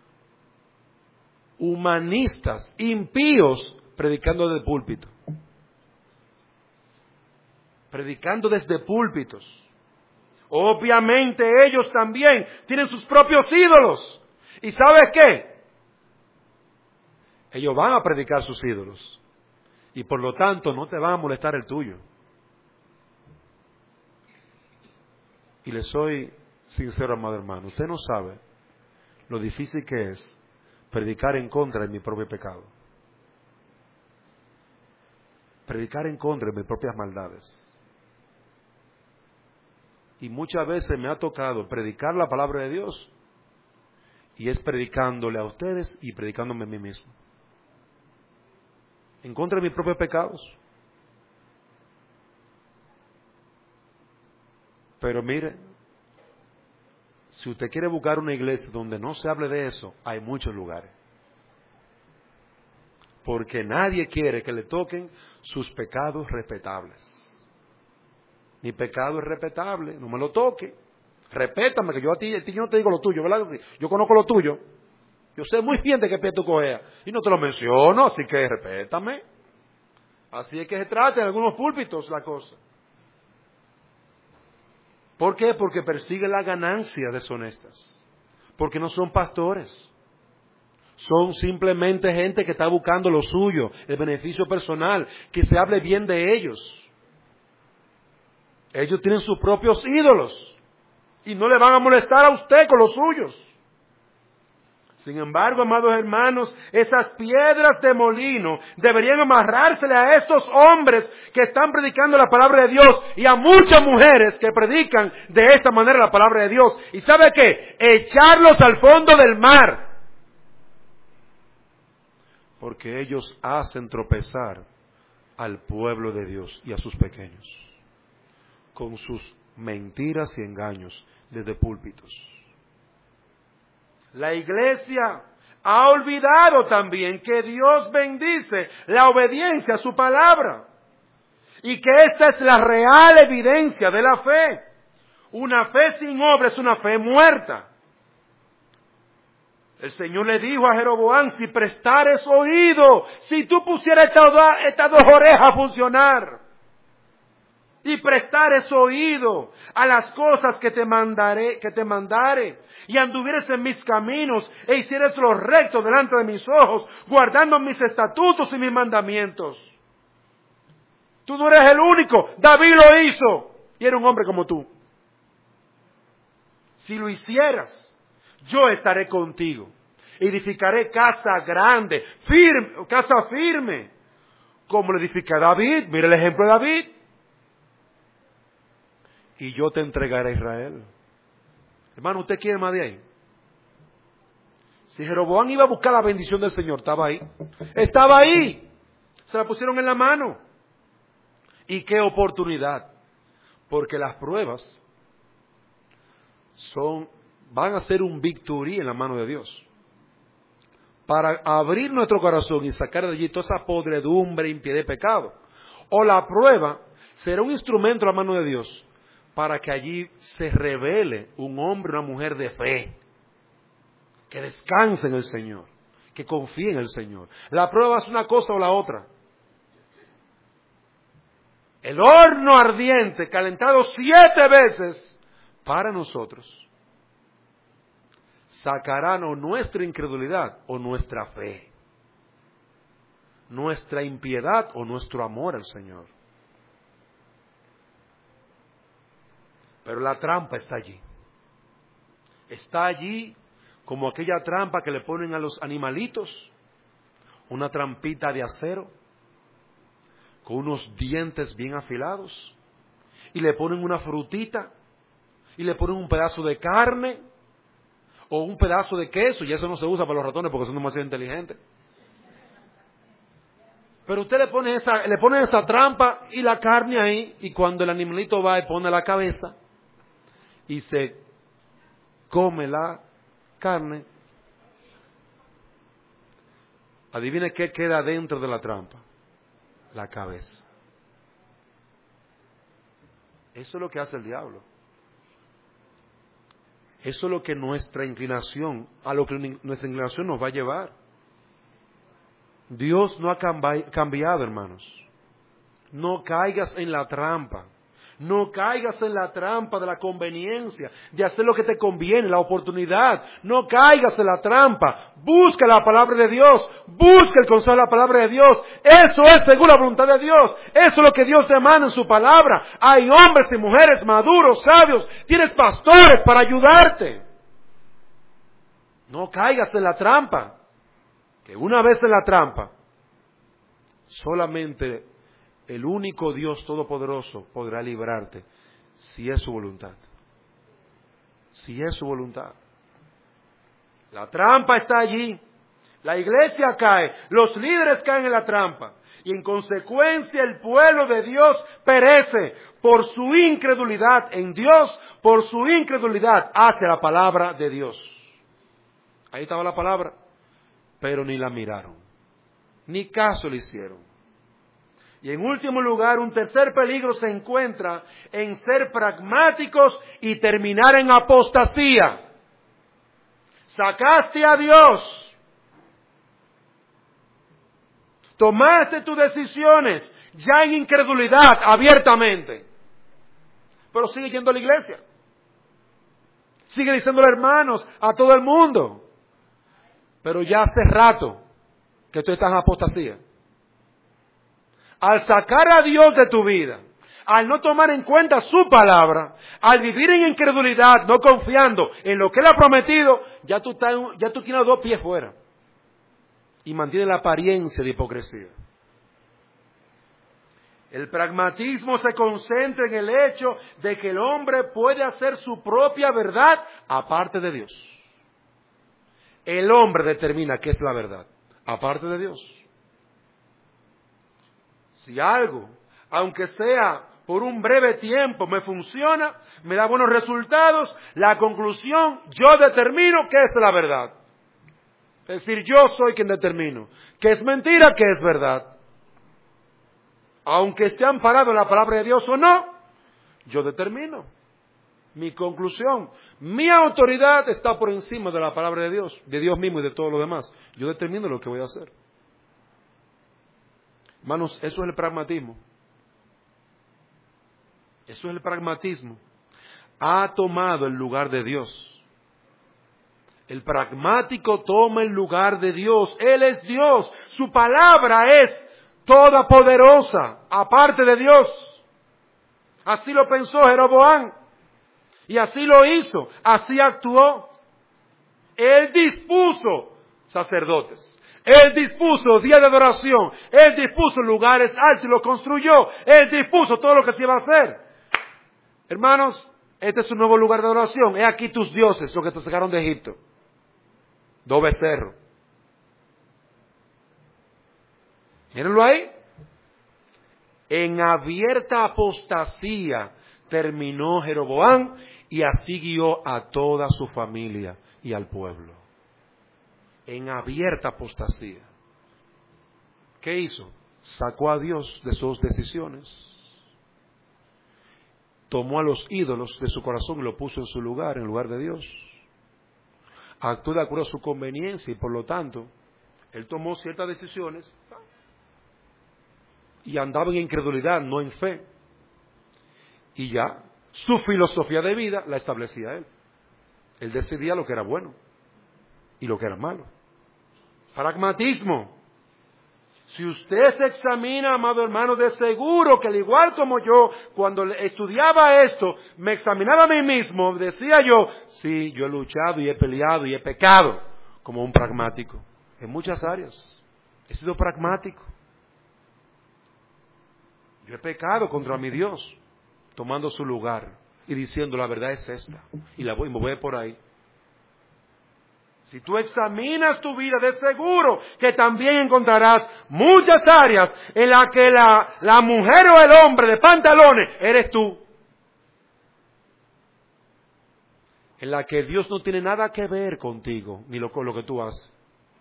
humanistas, impíos, predicando desde púlpito. Predicando desde púlpitos. Obviamente ellos también tienen sus propios ídolos. ¿Y sabes qué? Ellos van a predicar sus ídolos. Y por lo tanto no te va a molestar el tuyo. Y le soy sincero, amado hermano, usted no sabe lo difícil que es predicar en contra de mi propio pecado. Predicar en contra de mis propias maldades. Y muchas veces me ha tocado predicar la palabra de Dios y es predicándole a ustedes y predicándome a mí mismo. En contra de mis propios pecados. Pero mire, si usted quiere buscar una iglesia donde no se hable de eso, hay muchos lugares. Porque nadie quiere que le toquen sus pecados respetables. Mi pecado es respetable, no me lo toque. Respétame, que yo a ti, a ti yo no te digo lo tuyo, ¿verdad que sí? Yo conozco lo tuyo. Yo sé muy bien de qué pie tú cojeas. Y no te lo menciono, así que respétame. Así es que se trata en algunos púlpitos la cosa. ¿Por qué? Porque persigue la ganancia deshonestas. Porque no son pastores. Son simplemente gente que está buscando lo suyo, el beneficio personal, que se hable bien de ellos. Ellos tienen sus propios ídolos y no le van a molestar a usted con los suyos. Sin embargo, amados hermanos, esas piedras de molino deberían amarrársele a esos hombres que están predicando la palabra de Dios y a muchas mujeres que predican de esta manera la palabra de Dios. ¿Y sabe qué? Echarlos al fondo del mar. Porque ellos hacen tropezar al pueblo de Dios y a sus pequeños con sus mentiras y engaños desde púlpitos. La iglesia ha olvidado también que Dios bendice la obediencia a su palabra y que esta es la real evidencia de la fe. Una fe sin obra es una fe muerta. El Señor le dijo a Jeroboam, si prestares oído, si tú pusieras estas esta dos orejas a funcionar y prestares oído a las cosas que te mandaré, que te mandare, y anduvieres en mis caminos e hicieres lo recto delante de mis ojos, guardando mis estatutos y mis mandamientos. Tú no eres el único, David lo hizo y era un hombre como tú. Si lo hicieras, yo estaré contigo. Edificaré casa grande, firme, casa firme, como lo edifica David. Mira el ejemplo de David. Y yo te entregaré a Israel. Hermano, ¿usted quiere más de ahí? Si Jeroboam iba a buscar la bendición del Señor, estaba ahí. Estaba ahí. Se la pusieron en la mano. Y qué oportunidad. Porque las pruebas son, van a ser un victory en la mano de Dios. Para abrir nuestro corazón y sacar de allí toda esa podredumbre, impiedad y pecado. O la prueba será un instrumento en la mano de Dios para que allí se revele un hombre o una mujer de fe, que descanse en el Señor, que confíe en el Señor. La prueba es una cosa o la otra. El horno ardiente, calentado siete veces, para nosotros, sacarán o nuestra incredulidad o nuestra fe, nuestra impiedad o nuestro amor al Señor. Pero la trampa está allí. Está allí como aquella trampa que le ponen a los animalitos, una trampita de acero, con unos dientes bien afilados, y le ponen una frutita, y le ponen un pedazo de carne, o un pedazo de queso, y eso no se usa para los ratones porque son demasiado inteligentes. Pero usted le pone esa, le pone esa trampa y la carne ahí, y cuando el animalito va y pone la cabeza, y se come la carne, adivine qué queda dentro de la trampa. La cabeza. Eso es lo que hace el diablo. Eso es lo que nuestra inclinación, a lo que nuestra inclinación nos va a llevar. Dios no ha cambiado, hermanos. No caigas en la trampa. No caigas en la trampa de la conveniencia, de hacer lo que te conviene, la oportunidad. No caigas en la trampa. Busca la palabra de Dios. Busca el consejo de la palabra de Dios. Eso es según la voluntad de Dios. Eso es lo que Dios demanda en su palabra. Hay hombres y mujeres maduros, sabios. Tienes pastores para ayudarte. No caigas en la trampa. Que una vez en la trampa, solamente el único Dios todopoderoso podrá librarte, si es su voluntad. Si es su voluntad. La trampa está allí. La iglesia cae. Los líderes caen en la trampa. Y en consecuencia el pueblo de Dios perece por su incredulidad en Dios, por su incredulidad hacia la palabra de Dios. Ahí estaba la palabra, pero ni la miraron. Ni caso le hicieron. Y en último lugar, un tercer peligro se encuentra en ser pragmáticos y terminar en apostasía. Sacaste a Dios. Tomaste tus decisiones ya en incredulidad abiertamente. Pero sigue yendo a la iglesia. Sigue diciéndole hermanos a todo el mundo. Pero ya hace rato que tú estás en apostasía. Al sacar a Dios de tu vida, al no tomar en cuenta su palabra, al vivir en incredulidad, no confiando en lo que Él ha prometido, ya tú, estás, ya tú tienes dos pies fuera. Y mantienes la apariencia de hipocresía. El pragmatismo se concentra en el hecho de que el hombre puede hacer su propia verdad aparte de Dios. El hombre determina qué es la verdad, aparte de Dios. Si algo, aunque sea por un breve tiempo me funciona, me da buenos resultados, la conclusión, yo determino qué es la verdad. Es decir, yo soy quien determino qué es mentira, qué es verdad. Aunque esté amparado en la palabra de Dios o no, yo determino. Mi conclusión, mi autoridad está por encima de la palabra de Dios, de Dios mismo y de todo lo demás. Yo determino lo que voy a hacer. Hermanos, eso es el pragmatismo. Eso es el pragmatismo. Ha tomado el lugar de Dios. El pragmático toma el lugar de Dios. Él es Dios. Su palabra es todopoderosa, aparte de Dios. Así lo pensó Jeroboam. Y así lo hizo. Así actuó. Él dispuso sacerdotes. Él dispuso días de adoración. Él dispuso lugares altos y los construyó. Él dispuso todo lo que se iba a hacer. Hermanos, este es un nuevo lugar de adoración. He aquí tus dioses, los que te sacaron de Egipto. Dos becerros. Mírenlo ahí. En abierta apostasía terminó Jeroboam y así guió a toda su familia y al pueblo. En abierta apostasía. ¿Qué hizo? Sacó a Dios de sus decisiones. Tomó a los ídolos de su corazón y lo puso en su lugar, en lugar de Dios. Actuó de acuerdo a su conveniencia y por lo tanto, él tomó ciertas decisiones y andaba en incredulidad, no en fe. Y ya, su filosofía de vida la establecía él. Él decidía lo que era bueno y lo que era malo. Pragmatismo. Si usted se examina, amado hermano, de seguro que al igual como yo, cuando estudiaba esto, me examinaba a mí mismo, decía yo, sí, yo he luchado y he peleado y he pecado, como un pragmático, en muchas áreas. He sido pragmático. Yo he pecado contra mi Dios, tomando su lugar y diciendo la verdad es esta, y la voy, me voy por ahí. Si tú examinas tu vida, de seguro que también encontrarás muchas áreas en las que la, la mujer o el hombre de pantalones eres tú. En la que Dios no tiene nada que ver contigo, ni lo, con lo que tú haces.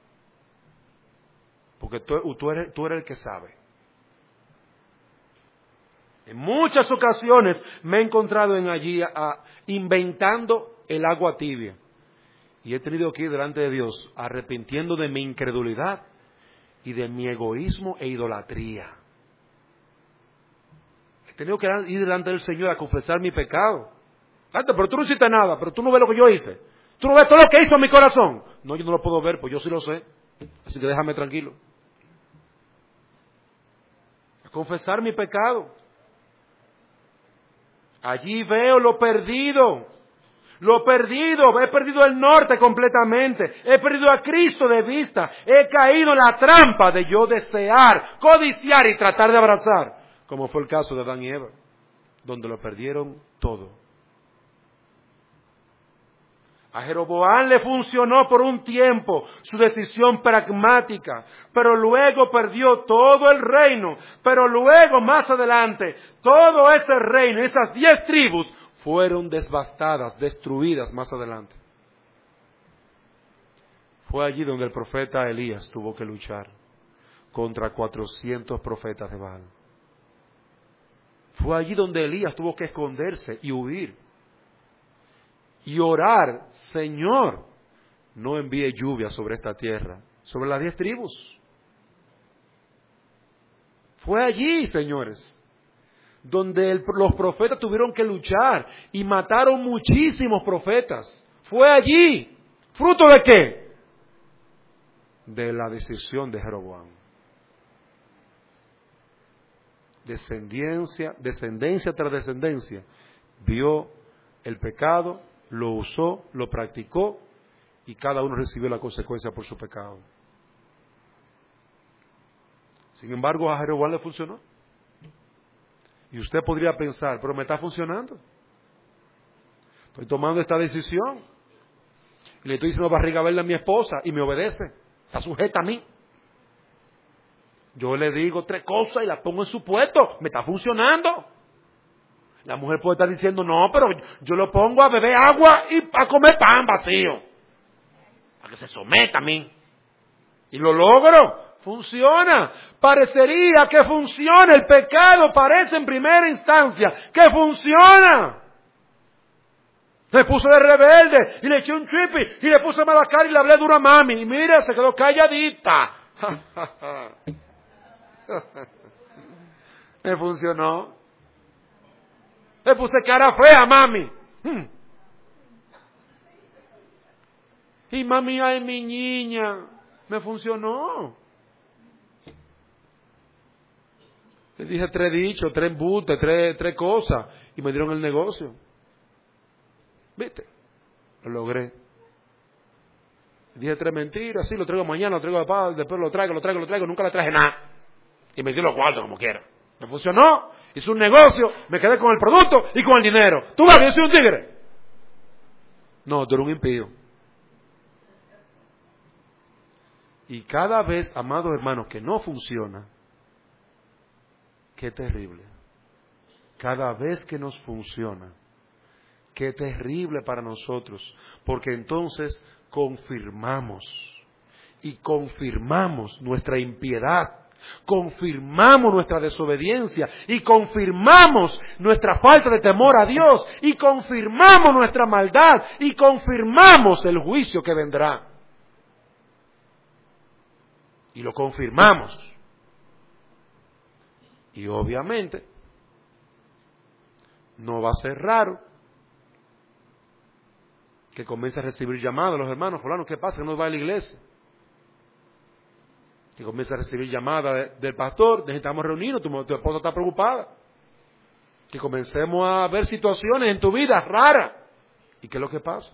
Porque tú, tú, eres, tú eres el que sabe. En muchas ocasiones me he encontrado en allí a, a, inventando el agua tibia. Y he tenido que ir delante de Dios arrepintiendo de mi incredulidad y de mi egoísmo e idolatría. He tenido que ir delante del Señor a confesar mi pecado. Antes, pero tú no hiciste nada, pero tú no ves lo que yo hice. Tú no ves todo lo que hizo mi corazón. No, yo no lo puedo ver, pues yo sí lo sé. Así que déjame tranquilo. A confesar mi pecado. Allí veo lo perdido. Lo he perdido, he perdido el norte completamente, he perdido a Cristo de vista, he caído en la trampa de yo desear, codiciar y tratar de abrazar, como fue el caso de Adán y Eva, donde lo perdieron todo. A Jeroboam le funcionó por un tiempo su decisión pragmática, pero luego perdió todo el reino, pero luego más adelante, todo ese reino, esas diez tribus, fueron devastadas, destruidas más adelante. Fue allí donde el profeta Elías tuvo que luchar contra cuatrocientos profetas de Baal. Fue allí donde Elías tuvo que esconderse y huir. Y orar, Señor, no envíe lluvia sobre esta tierra, sobre las diez tribus. Fue allí, señores, donde el, los profetas tuvieron que luchar y mataron muchísimos profetas. Fue allí. ¿Fruto de qué? De la decisión de Jeroboam. Descendencia, descendencia tras descendencia, vio el pecado, lo usó, lo practicó y cada uno recibió la consecuencia por su pecado. Sin embargo, a Jeroboam le funcionó. Y usted podría pensar, pero me está funcionando. Estoy tomando esta decisión. Y le estoy diciendo barriga verde a mi esposa y me obedece. Está sujeta a mí. Yo le digo tres cosas y las pongo en su puesto. Me está funcionando. La mujer puede estar diciendo, no, pero yo lo pongo a beber agua y a comer pan vacío. Para que se someta a mí. Y lo logro. Funciona. Parecería que funciona. El pecado parece en primera instancia que funciona. Me puse de rebelde y le eché un tripi y le puse mala cara y le hablé duro a mami. Y mira, se quedó calladita. Me funcionó. Le puse cara fea a mami. Hmm. Y mami, ay, mi niña. Me funcionó. Le dije tres dichos, tres embustes, tres, tres cosas. Y me dieron el negocio. ¿Viste? Lo logré. Dije tres mentiras, sí, lo traigo mañana, lo traigo después, después lo traigo, lo traigo, lo traigo, nunca le traje nada. Y me di los cuartos como quiera. Me funcionó, hice un negocio, me quedé con el producto y con el dinero. ¿Tú ves que yo soy un tigre? No, tú eres un impío. Y cada vez, amados hermanos, que no funciona, qué terrible. Cada vez que nos funciona, qué terrible para nosotros, porque entonces confirmamos y confirmamos nuestra impiedad, confirmamos nuestra desobediencia y confirmamos nuestra falta de temor a Dios y confirmamos nuestra maldad y confirmamos el juicio que vendrá. Y lo confirmamos. Y obviamente no va a ser raro que comience a recibir llamadas de los hermanos, fulano, ¿qué pasa? Que no va a la iglesia. Que comience a recibir llamadas de, del pastor, necesitamos reunirnos, tu, tu esposa está preocupada. Que comencemos a ver situaciones en tu vida raras. ¿Y qué es lo que pasa?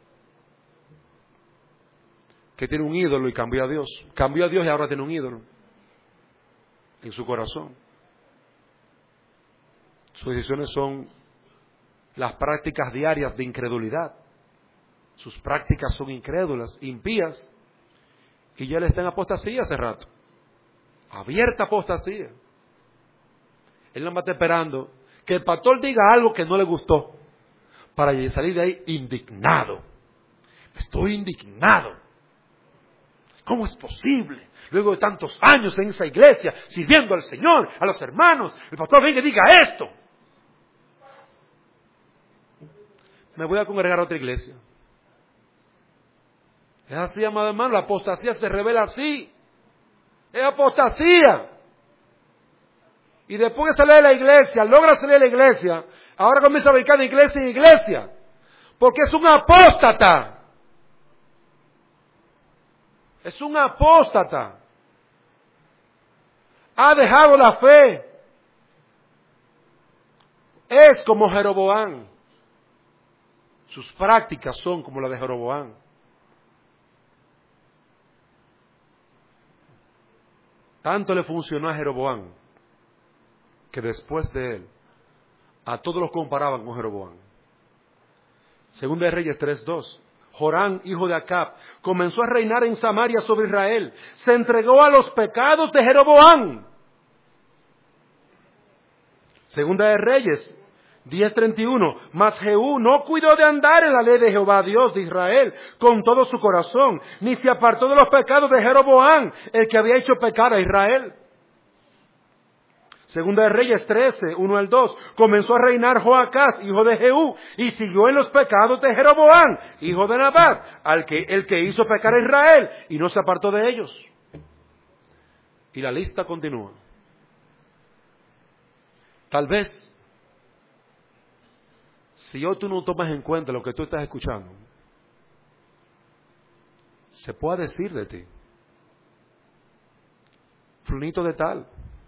Que tiene un ídolo y cambió a Dios. Cambió a Dios y ahora tiene un ídolo en su corazón. Sus decisiones son las prácticas diarias de incredulidad. Sus prácticas son incrédulas, impías, y ya le está en apostasía hace rato. Abierta apostasía. Él no va a estar esperando que el pastor diga algo que no le gustó para salir de ahí indignado. Estoy indignado. ¿Cómo es posible? Luego de tantos años en esa iglesia, sirviendo al Señor, a los hermanos, el pastor venga y diga esto. Me voy a congregar a otra iglesia. Es así, amado hermano, la apostasía se revela así. Es apostasía. Y después que sale de la iglesia, logra salir de la iglesia, ahora comienza a brincar de iglesia en iglesia. Porque es un apóstata. Es un apóstata. Ha dejado la fe. Es como Jeroboam. Sus prácticas son como las de Jeroboam. Tanto le funcionó a Jeroboam que después de él a todos los comparaban con Jeroboam. Segunda de Reyes tres dos. Joram, hijo de Acab, comenzó a reinar en Samaria sobre Israel. Se entregó a los pecados de Jeroboam. Segunda de Reyes diez treinta y uno. Mas Jehú no cuidó de andar en la ley de Jehová, Dios de Israel, con todo su corazón, ni se apartó de los pecados de Jeroboam, el que había hecho pecar a Israel. Segunda de Reyes trece, uno al dos. Comenzó a reinar Joacás, hijo de Jehú, y siguió en los pecados de Jeroboam, hijo de Nabat, al que, el que hizo pecar a Israel, y no se apartó de ellos. Y la lista continúa. Tal vez, si hoy tú no tomas en cuenta lo que tú estás escuchando, se puede decir de ti, fulanito de tal,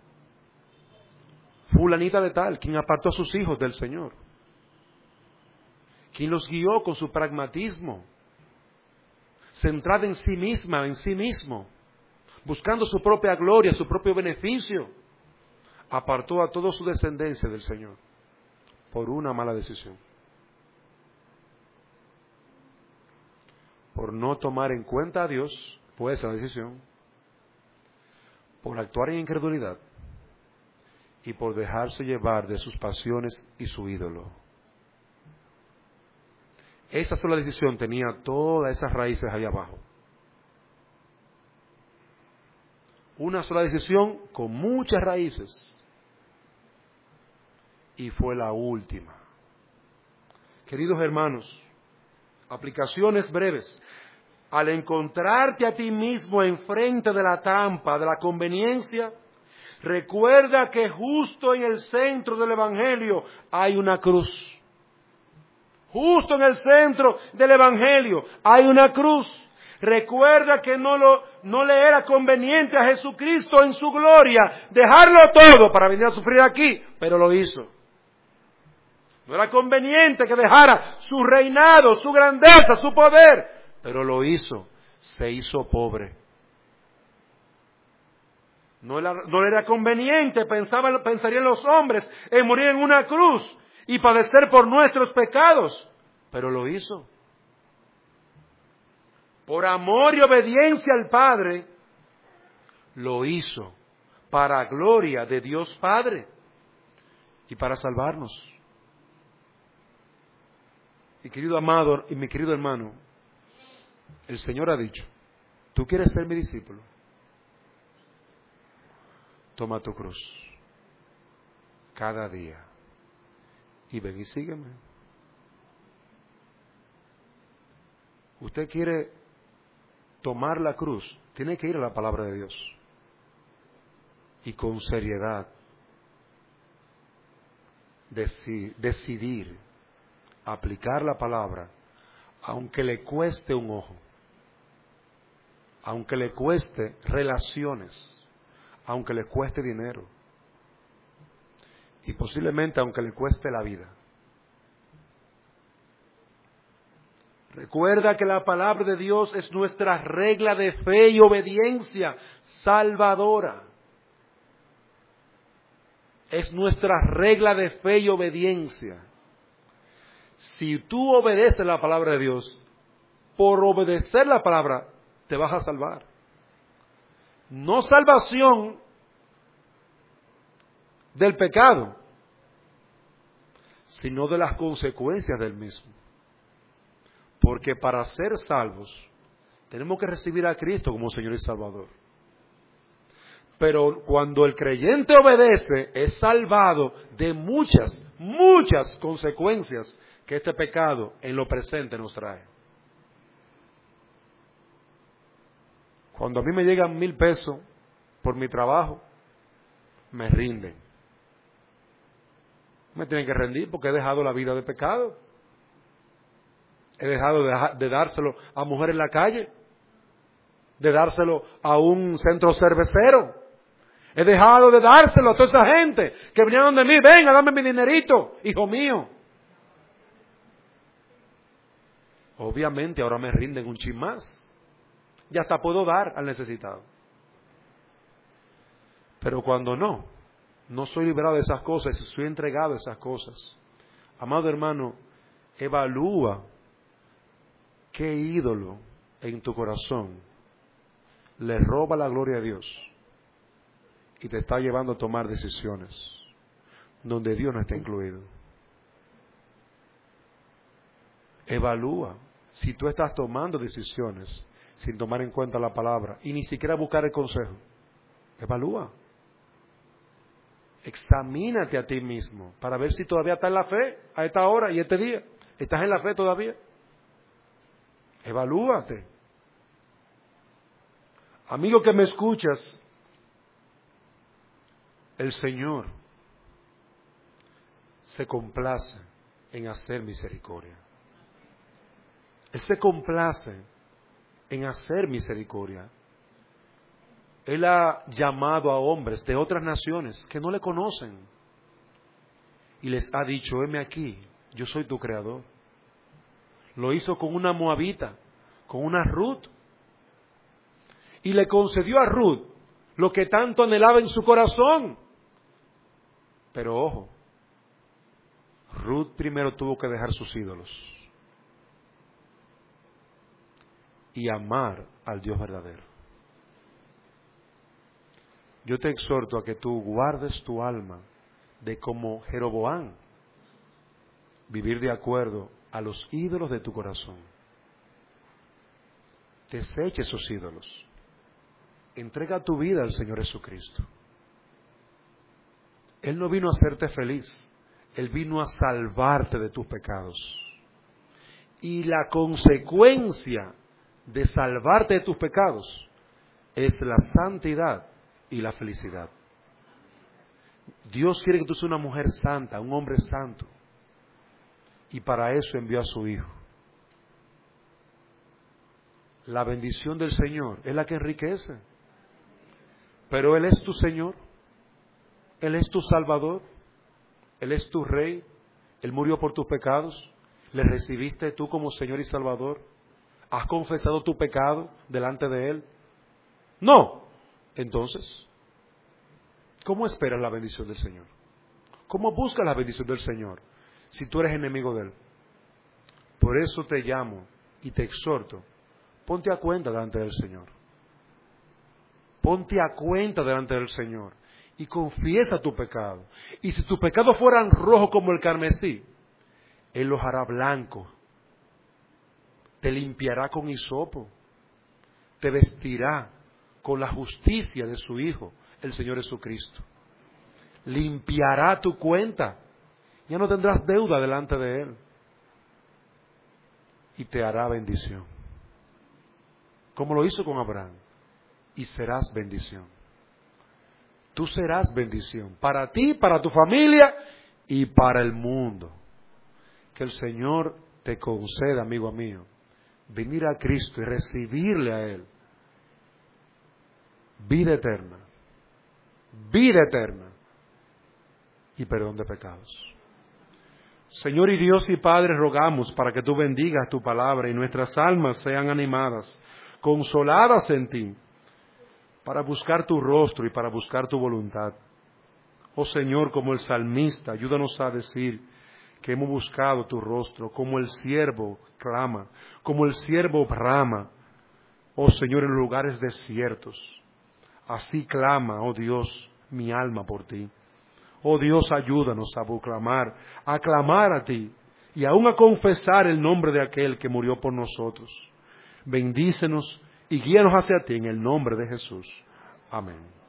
fulanita de tal, quien apartó a sus hijos del Señor, quien los guió con su pragmatismo, centrada en sí misma, en sí mismo, buscando su propia gloria, su propio beneficio, apartó a toda su descendencia del Señor por una mala decisión. Por no tomar en cuenta a Dios, fue esa decisión, por actuar en incredulidad y por dejarse llevar de sus pasiones y su ídolo. Esa sola decisión tenía todas esas raíces ahí abajo. Una sola decisión con muchas raíces. Y fue la última. Queridos hermanos, aplicaciones breves. Al encontrarte a ti mismo enfrente de la trampa de la conveniencia, recuerda que justo en el centro del Evangelio hay una cruz. Justo en el centro del Evangelio hay una cruz. Recuerda que no, lo, no le era conveniente a Jesucristo en su gloria dejarlo todo para venir a sufrir aquí, pero lo hizo. No era conveniente que dejara su reinado, su grandeza, su poder, pero lo hizo. Se hizo pobre. No era, no era conveniente, pensaba, pensarían los hombres, en morir en una cruz y padecer por nuestros pecados, pero lo hizo. Por amor y obediencia al Padre, lo hizo para gloria de Dios Padre y para salvarnos. Y querido amado y mi querido hermano, el Señor ha dicho, ¿tú quieres ser mi discípulo? Toma tu cruz cada día y ven y sígueme. Usted quiere tomar la cruz, tiene que ir a la palabra de Dios y con seriedad deci- decidir aplicar la palabra, aunque le cueste un ojo, aunque le cueste relaciones, aunque le cueste dinero y posiblemente aunque le cueste la vida. Recuerda que la palabra de Dios es nuestra regla de fe y obediencia salvadora. Es nuestra regla de fe y obediencia. Si tú obedeces la palabra de Dios, por obedecer la palabra, te vas a salvar. No salvación del pecado, sino de las consecuencias del mismo. Porque para ser salvos, tenemos que recibir a Cristo como Señor y Salvador. Pero cuando el creyente obedece, es salvado de muchas, muchas consecuencias que este pecado en lo presente nos trae. Cuando a mí me llegan mil pesos por mi trabajo, me rinden. Me tienen que rendir porque he dejado la vida de pecado. He dejado de, de dárselo a mujeres en la calle, de dárselo a un centro cervecero. He dejado de dárselo a toda esa gente que vinieron de mí. Venga, dame mi dinerito, hijo mío. Obviamente ahora me rinden un chin más. Y hasta puedo dar al necesitado. Pero cuando no, no soy liberado de esas cosas, soy entregado a esas cosas. Amado hermano, evalúa qué ídolo en tu corazón le roba la gloria a Dios y te está llevando a tomar decisiones donde Dios no está incluido. Evalúa si tú estás tomando decisiones sin tomar en cuenta la palabra y ni siquiera buscar el consejo. Evalúa. Examínate a ti mismo para ver si todavía estás en la fe a esta hora y este día. ¿Estás en la fe todavía? Evalúate. Amigo que me escuchas, el Señor se complace en hacer misericordia. Él se complace en hacer misericordia. Él ha llamado a hombres de otras naciones que no le conocen y les ha dicho, heme aquí, yo soy tu creador. Lo hizo con una moabita, con una Ruth, y le concedió a Ruth lo que tanto anhelaba en su corazón. Pero ojo, Ruth primero tuvo que dejar sus ídolos y amar al Dios verdadero. Yo te exhorto a que tú guardes tu alma de como Jeroboam, vivir de acuerdo a los ídolos de tu corazón. Desecha esos ídolos. Entrega tu vida al Señor Jesucristo. Él no vino a hacerte feliz, Él vino a salvarte de tus pecados. Y la consecuencia de salvarte de tus pecados es la santidad y la felicidad. Dios quiere que tú seas una mujer santa, un hombre santo. Y para eso envió a su Hijo. La bendición del Señor es la que enriquece. Pero Él es tu Señor. Él es tu Salvador. Él es tu Rey. Él murió por tus pecados. ¿Le recibiste tú como Señor y Salvador? ¿Has confesado tu pecado delante de Él? No. Entonces, ¿cómo esperas la bendición del Señor? ¿Cómo buscas la bendición del Señor si tú eres enemigo de Él? Por eso te llamo y te exhorto. Ponte a cuenta delante del Señor. Ponte a cuenta delante del Señor y confiesa tu pecado. Y si tus pecados fueran rojos como el carmesí, Él los hará blancos. Te limpiará con hisopo. Te vestirá con la justicia de su Hijo, el Señor Jesucristo. Limpiará tu cuenta. Ya no tendrás deuda delante de Él. Y te hará bendición. Como lo hizo con Abraham. Y serás bendición. Tú serás bendición. Para ti, para tu familia y para el mundo. Que el Señor te conceda, amigo mío, venir a Cristo y recibirle a Él. Vida eterna. Vida eterna. Y perdón de pecados. Señor y Dios y Padre, rogamos para que tú bendigas tu palabra y nuestras almas sean animadas, consoladas en ti, para buscar tu rostro y para buscar tu voluntad. Oh Señor, como el salmista, ayúdanos a decir que hemos buscado tu rostro, como el siervo clama, como el siervo brama, oh Señor, en lugares desiertos. Así clama, oh Dios, mi alma por ti. Oh Dios, ayúdanos a proclamar, a clamar a ti y aún a confesar el nombre de aquel que murió por nosotros. Bendícenos y guíanos hacia ti en el nombre de Jesús. Amén.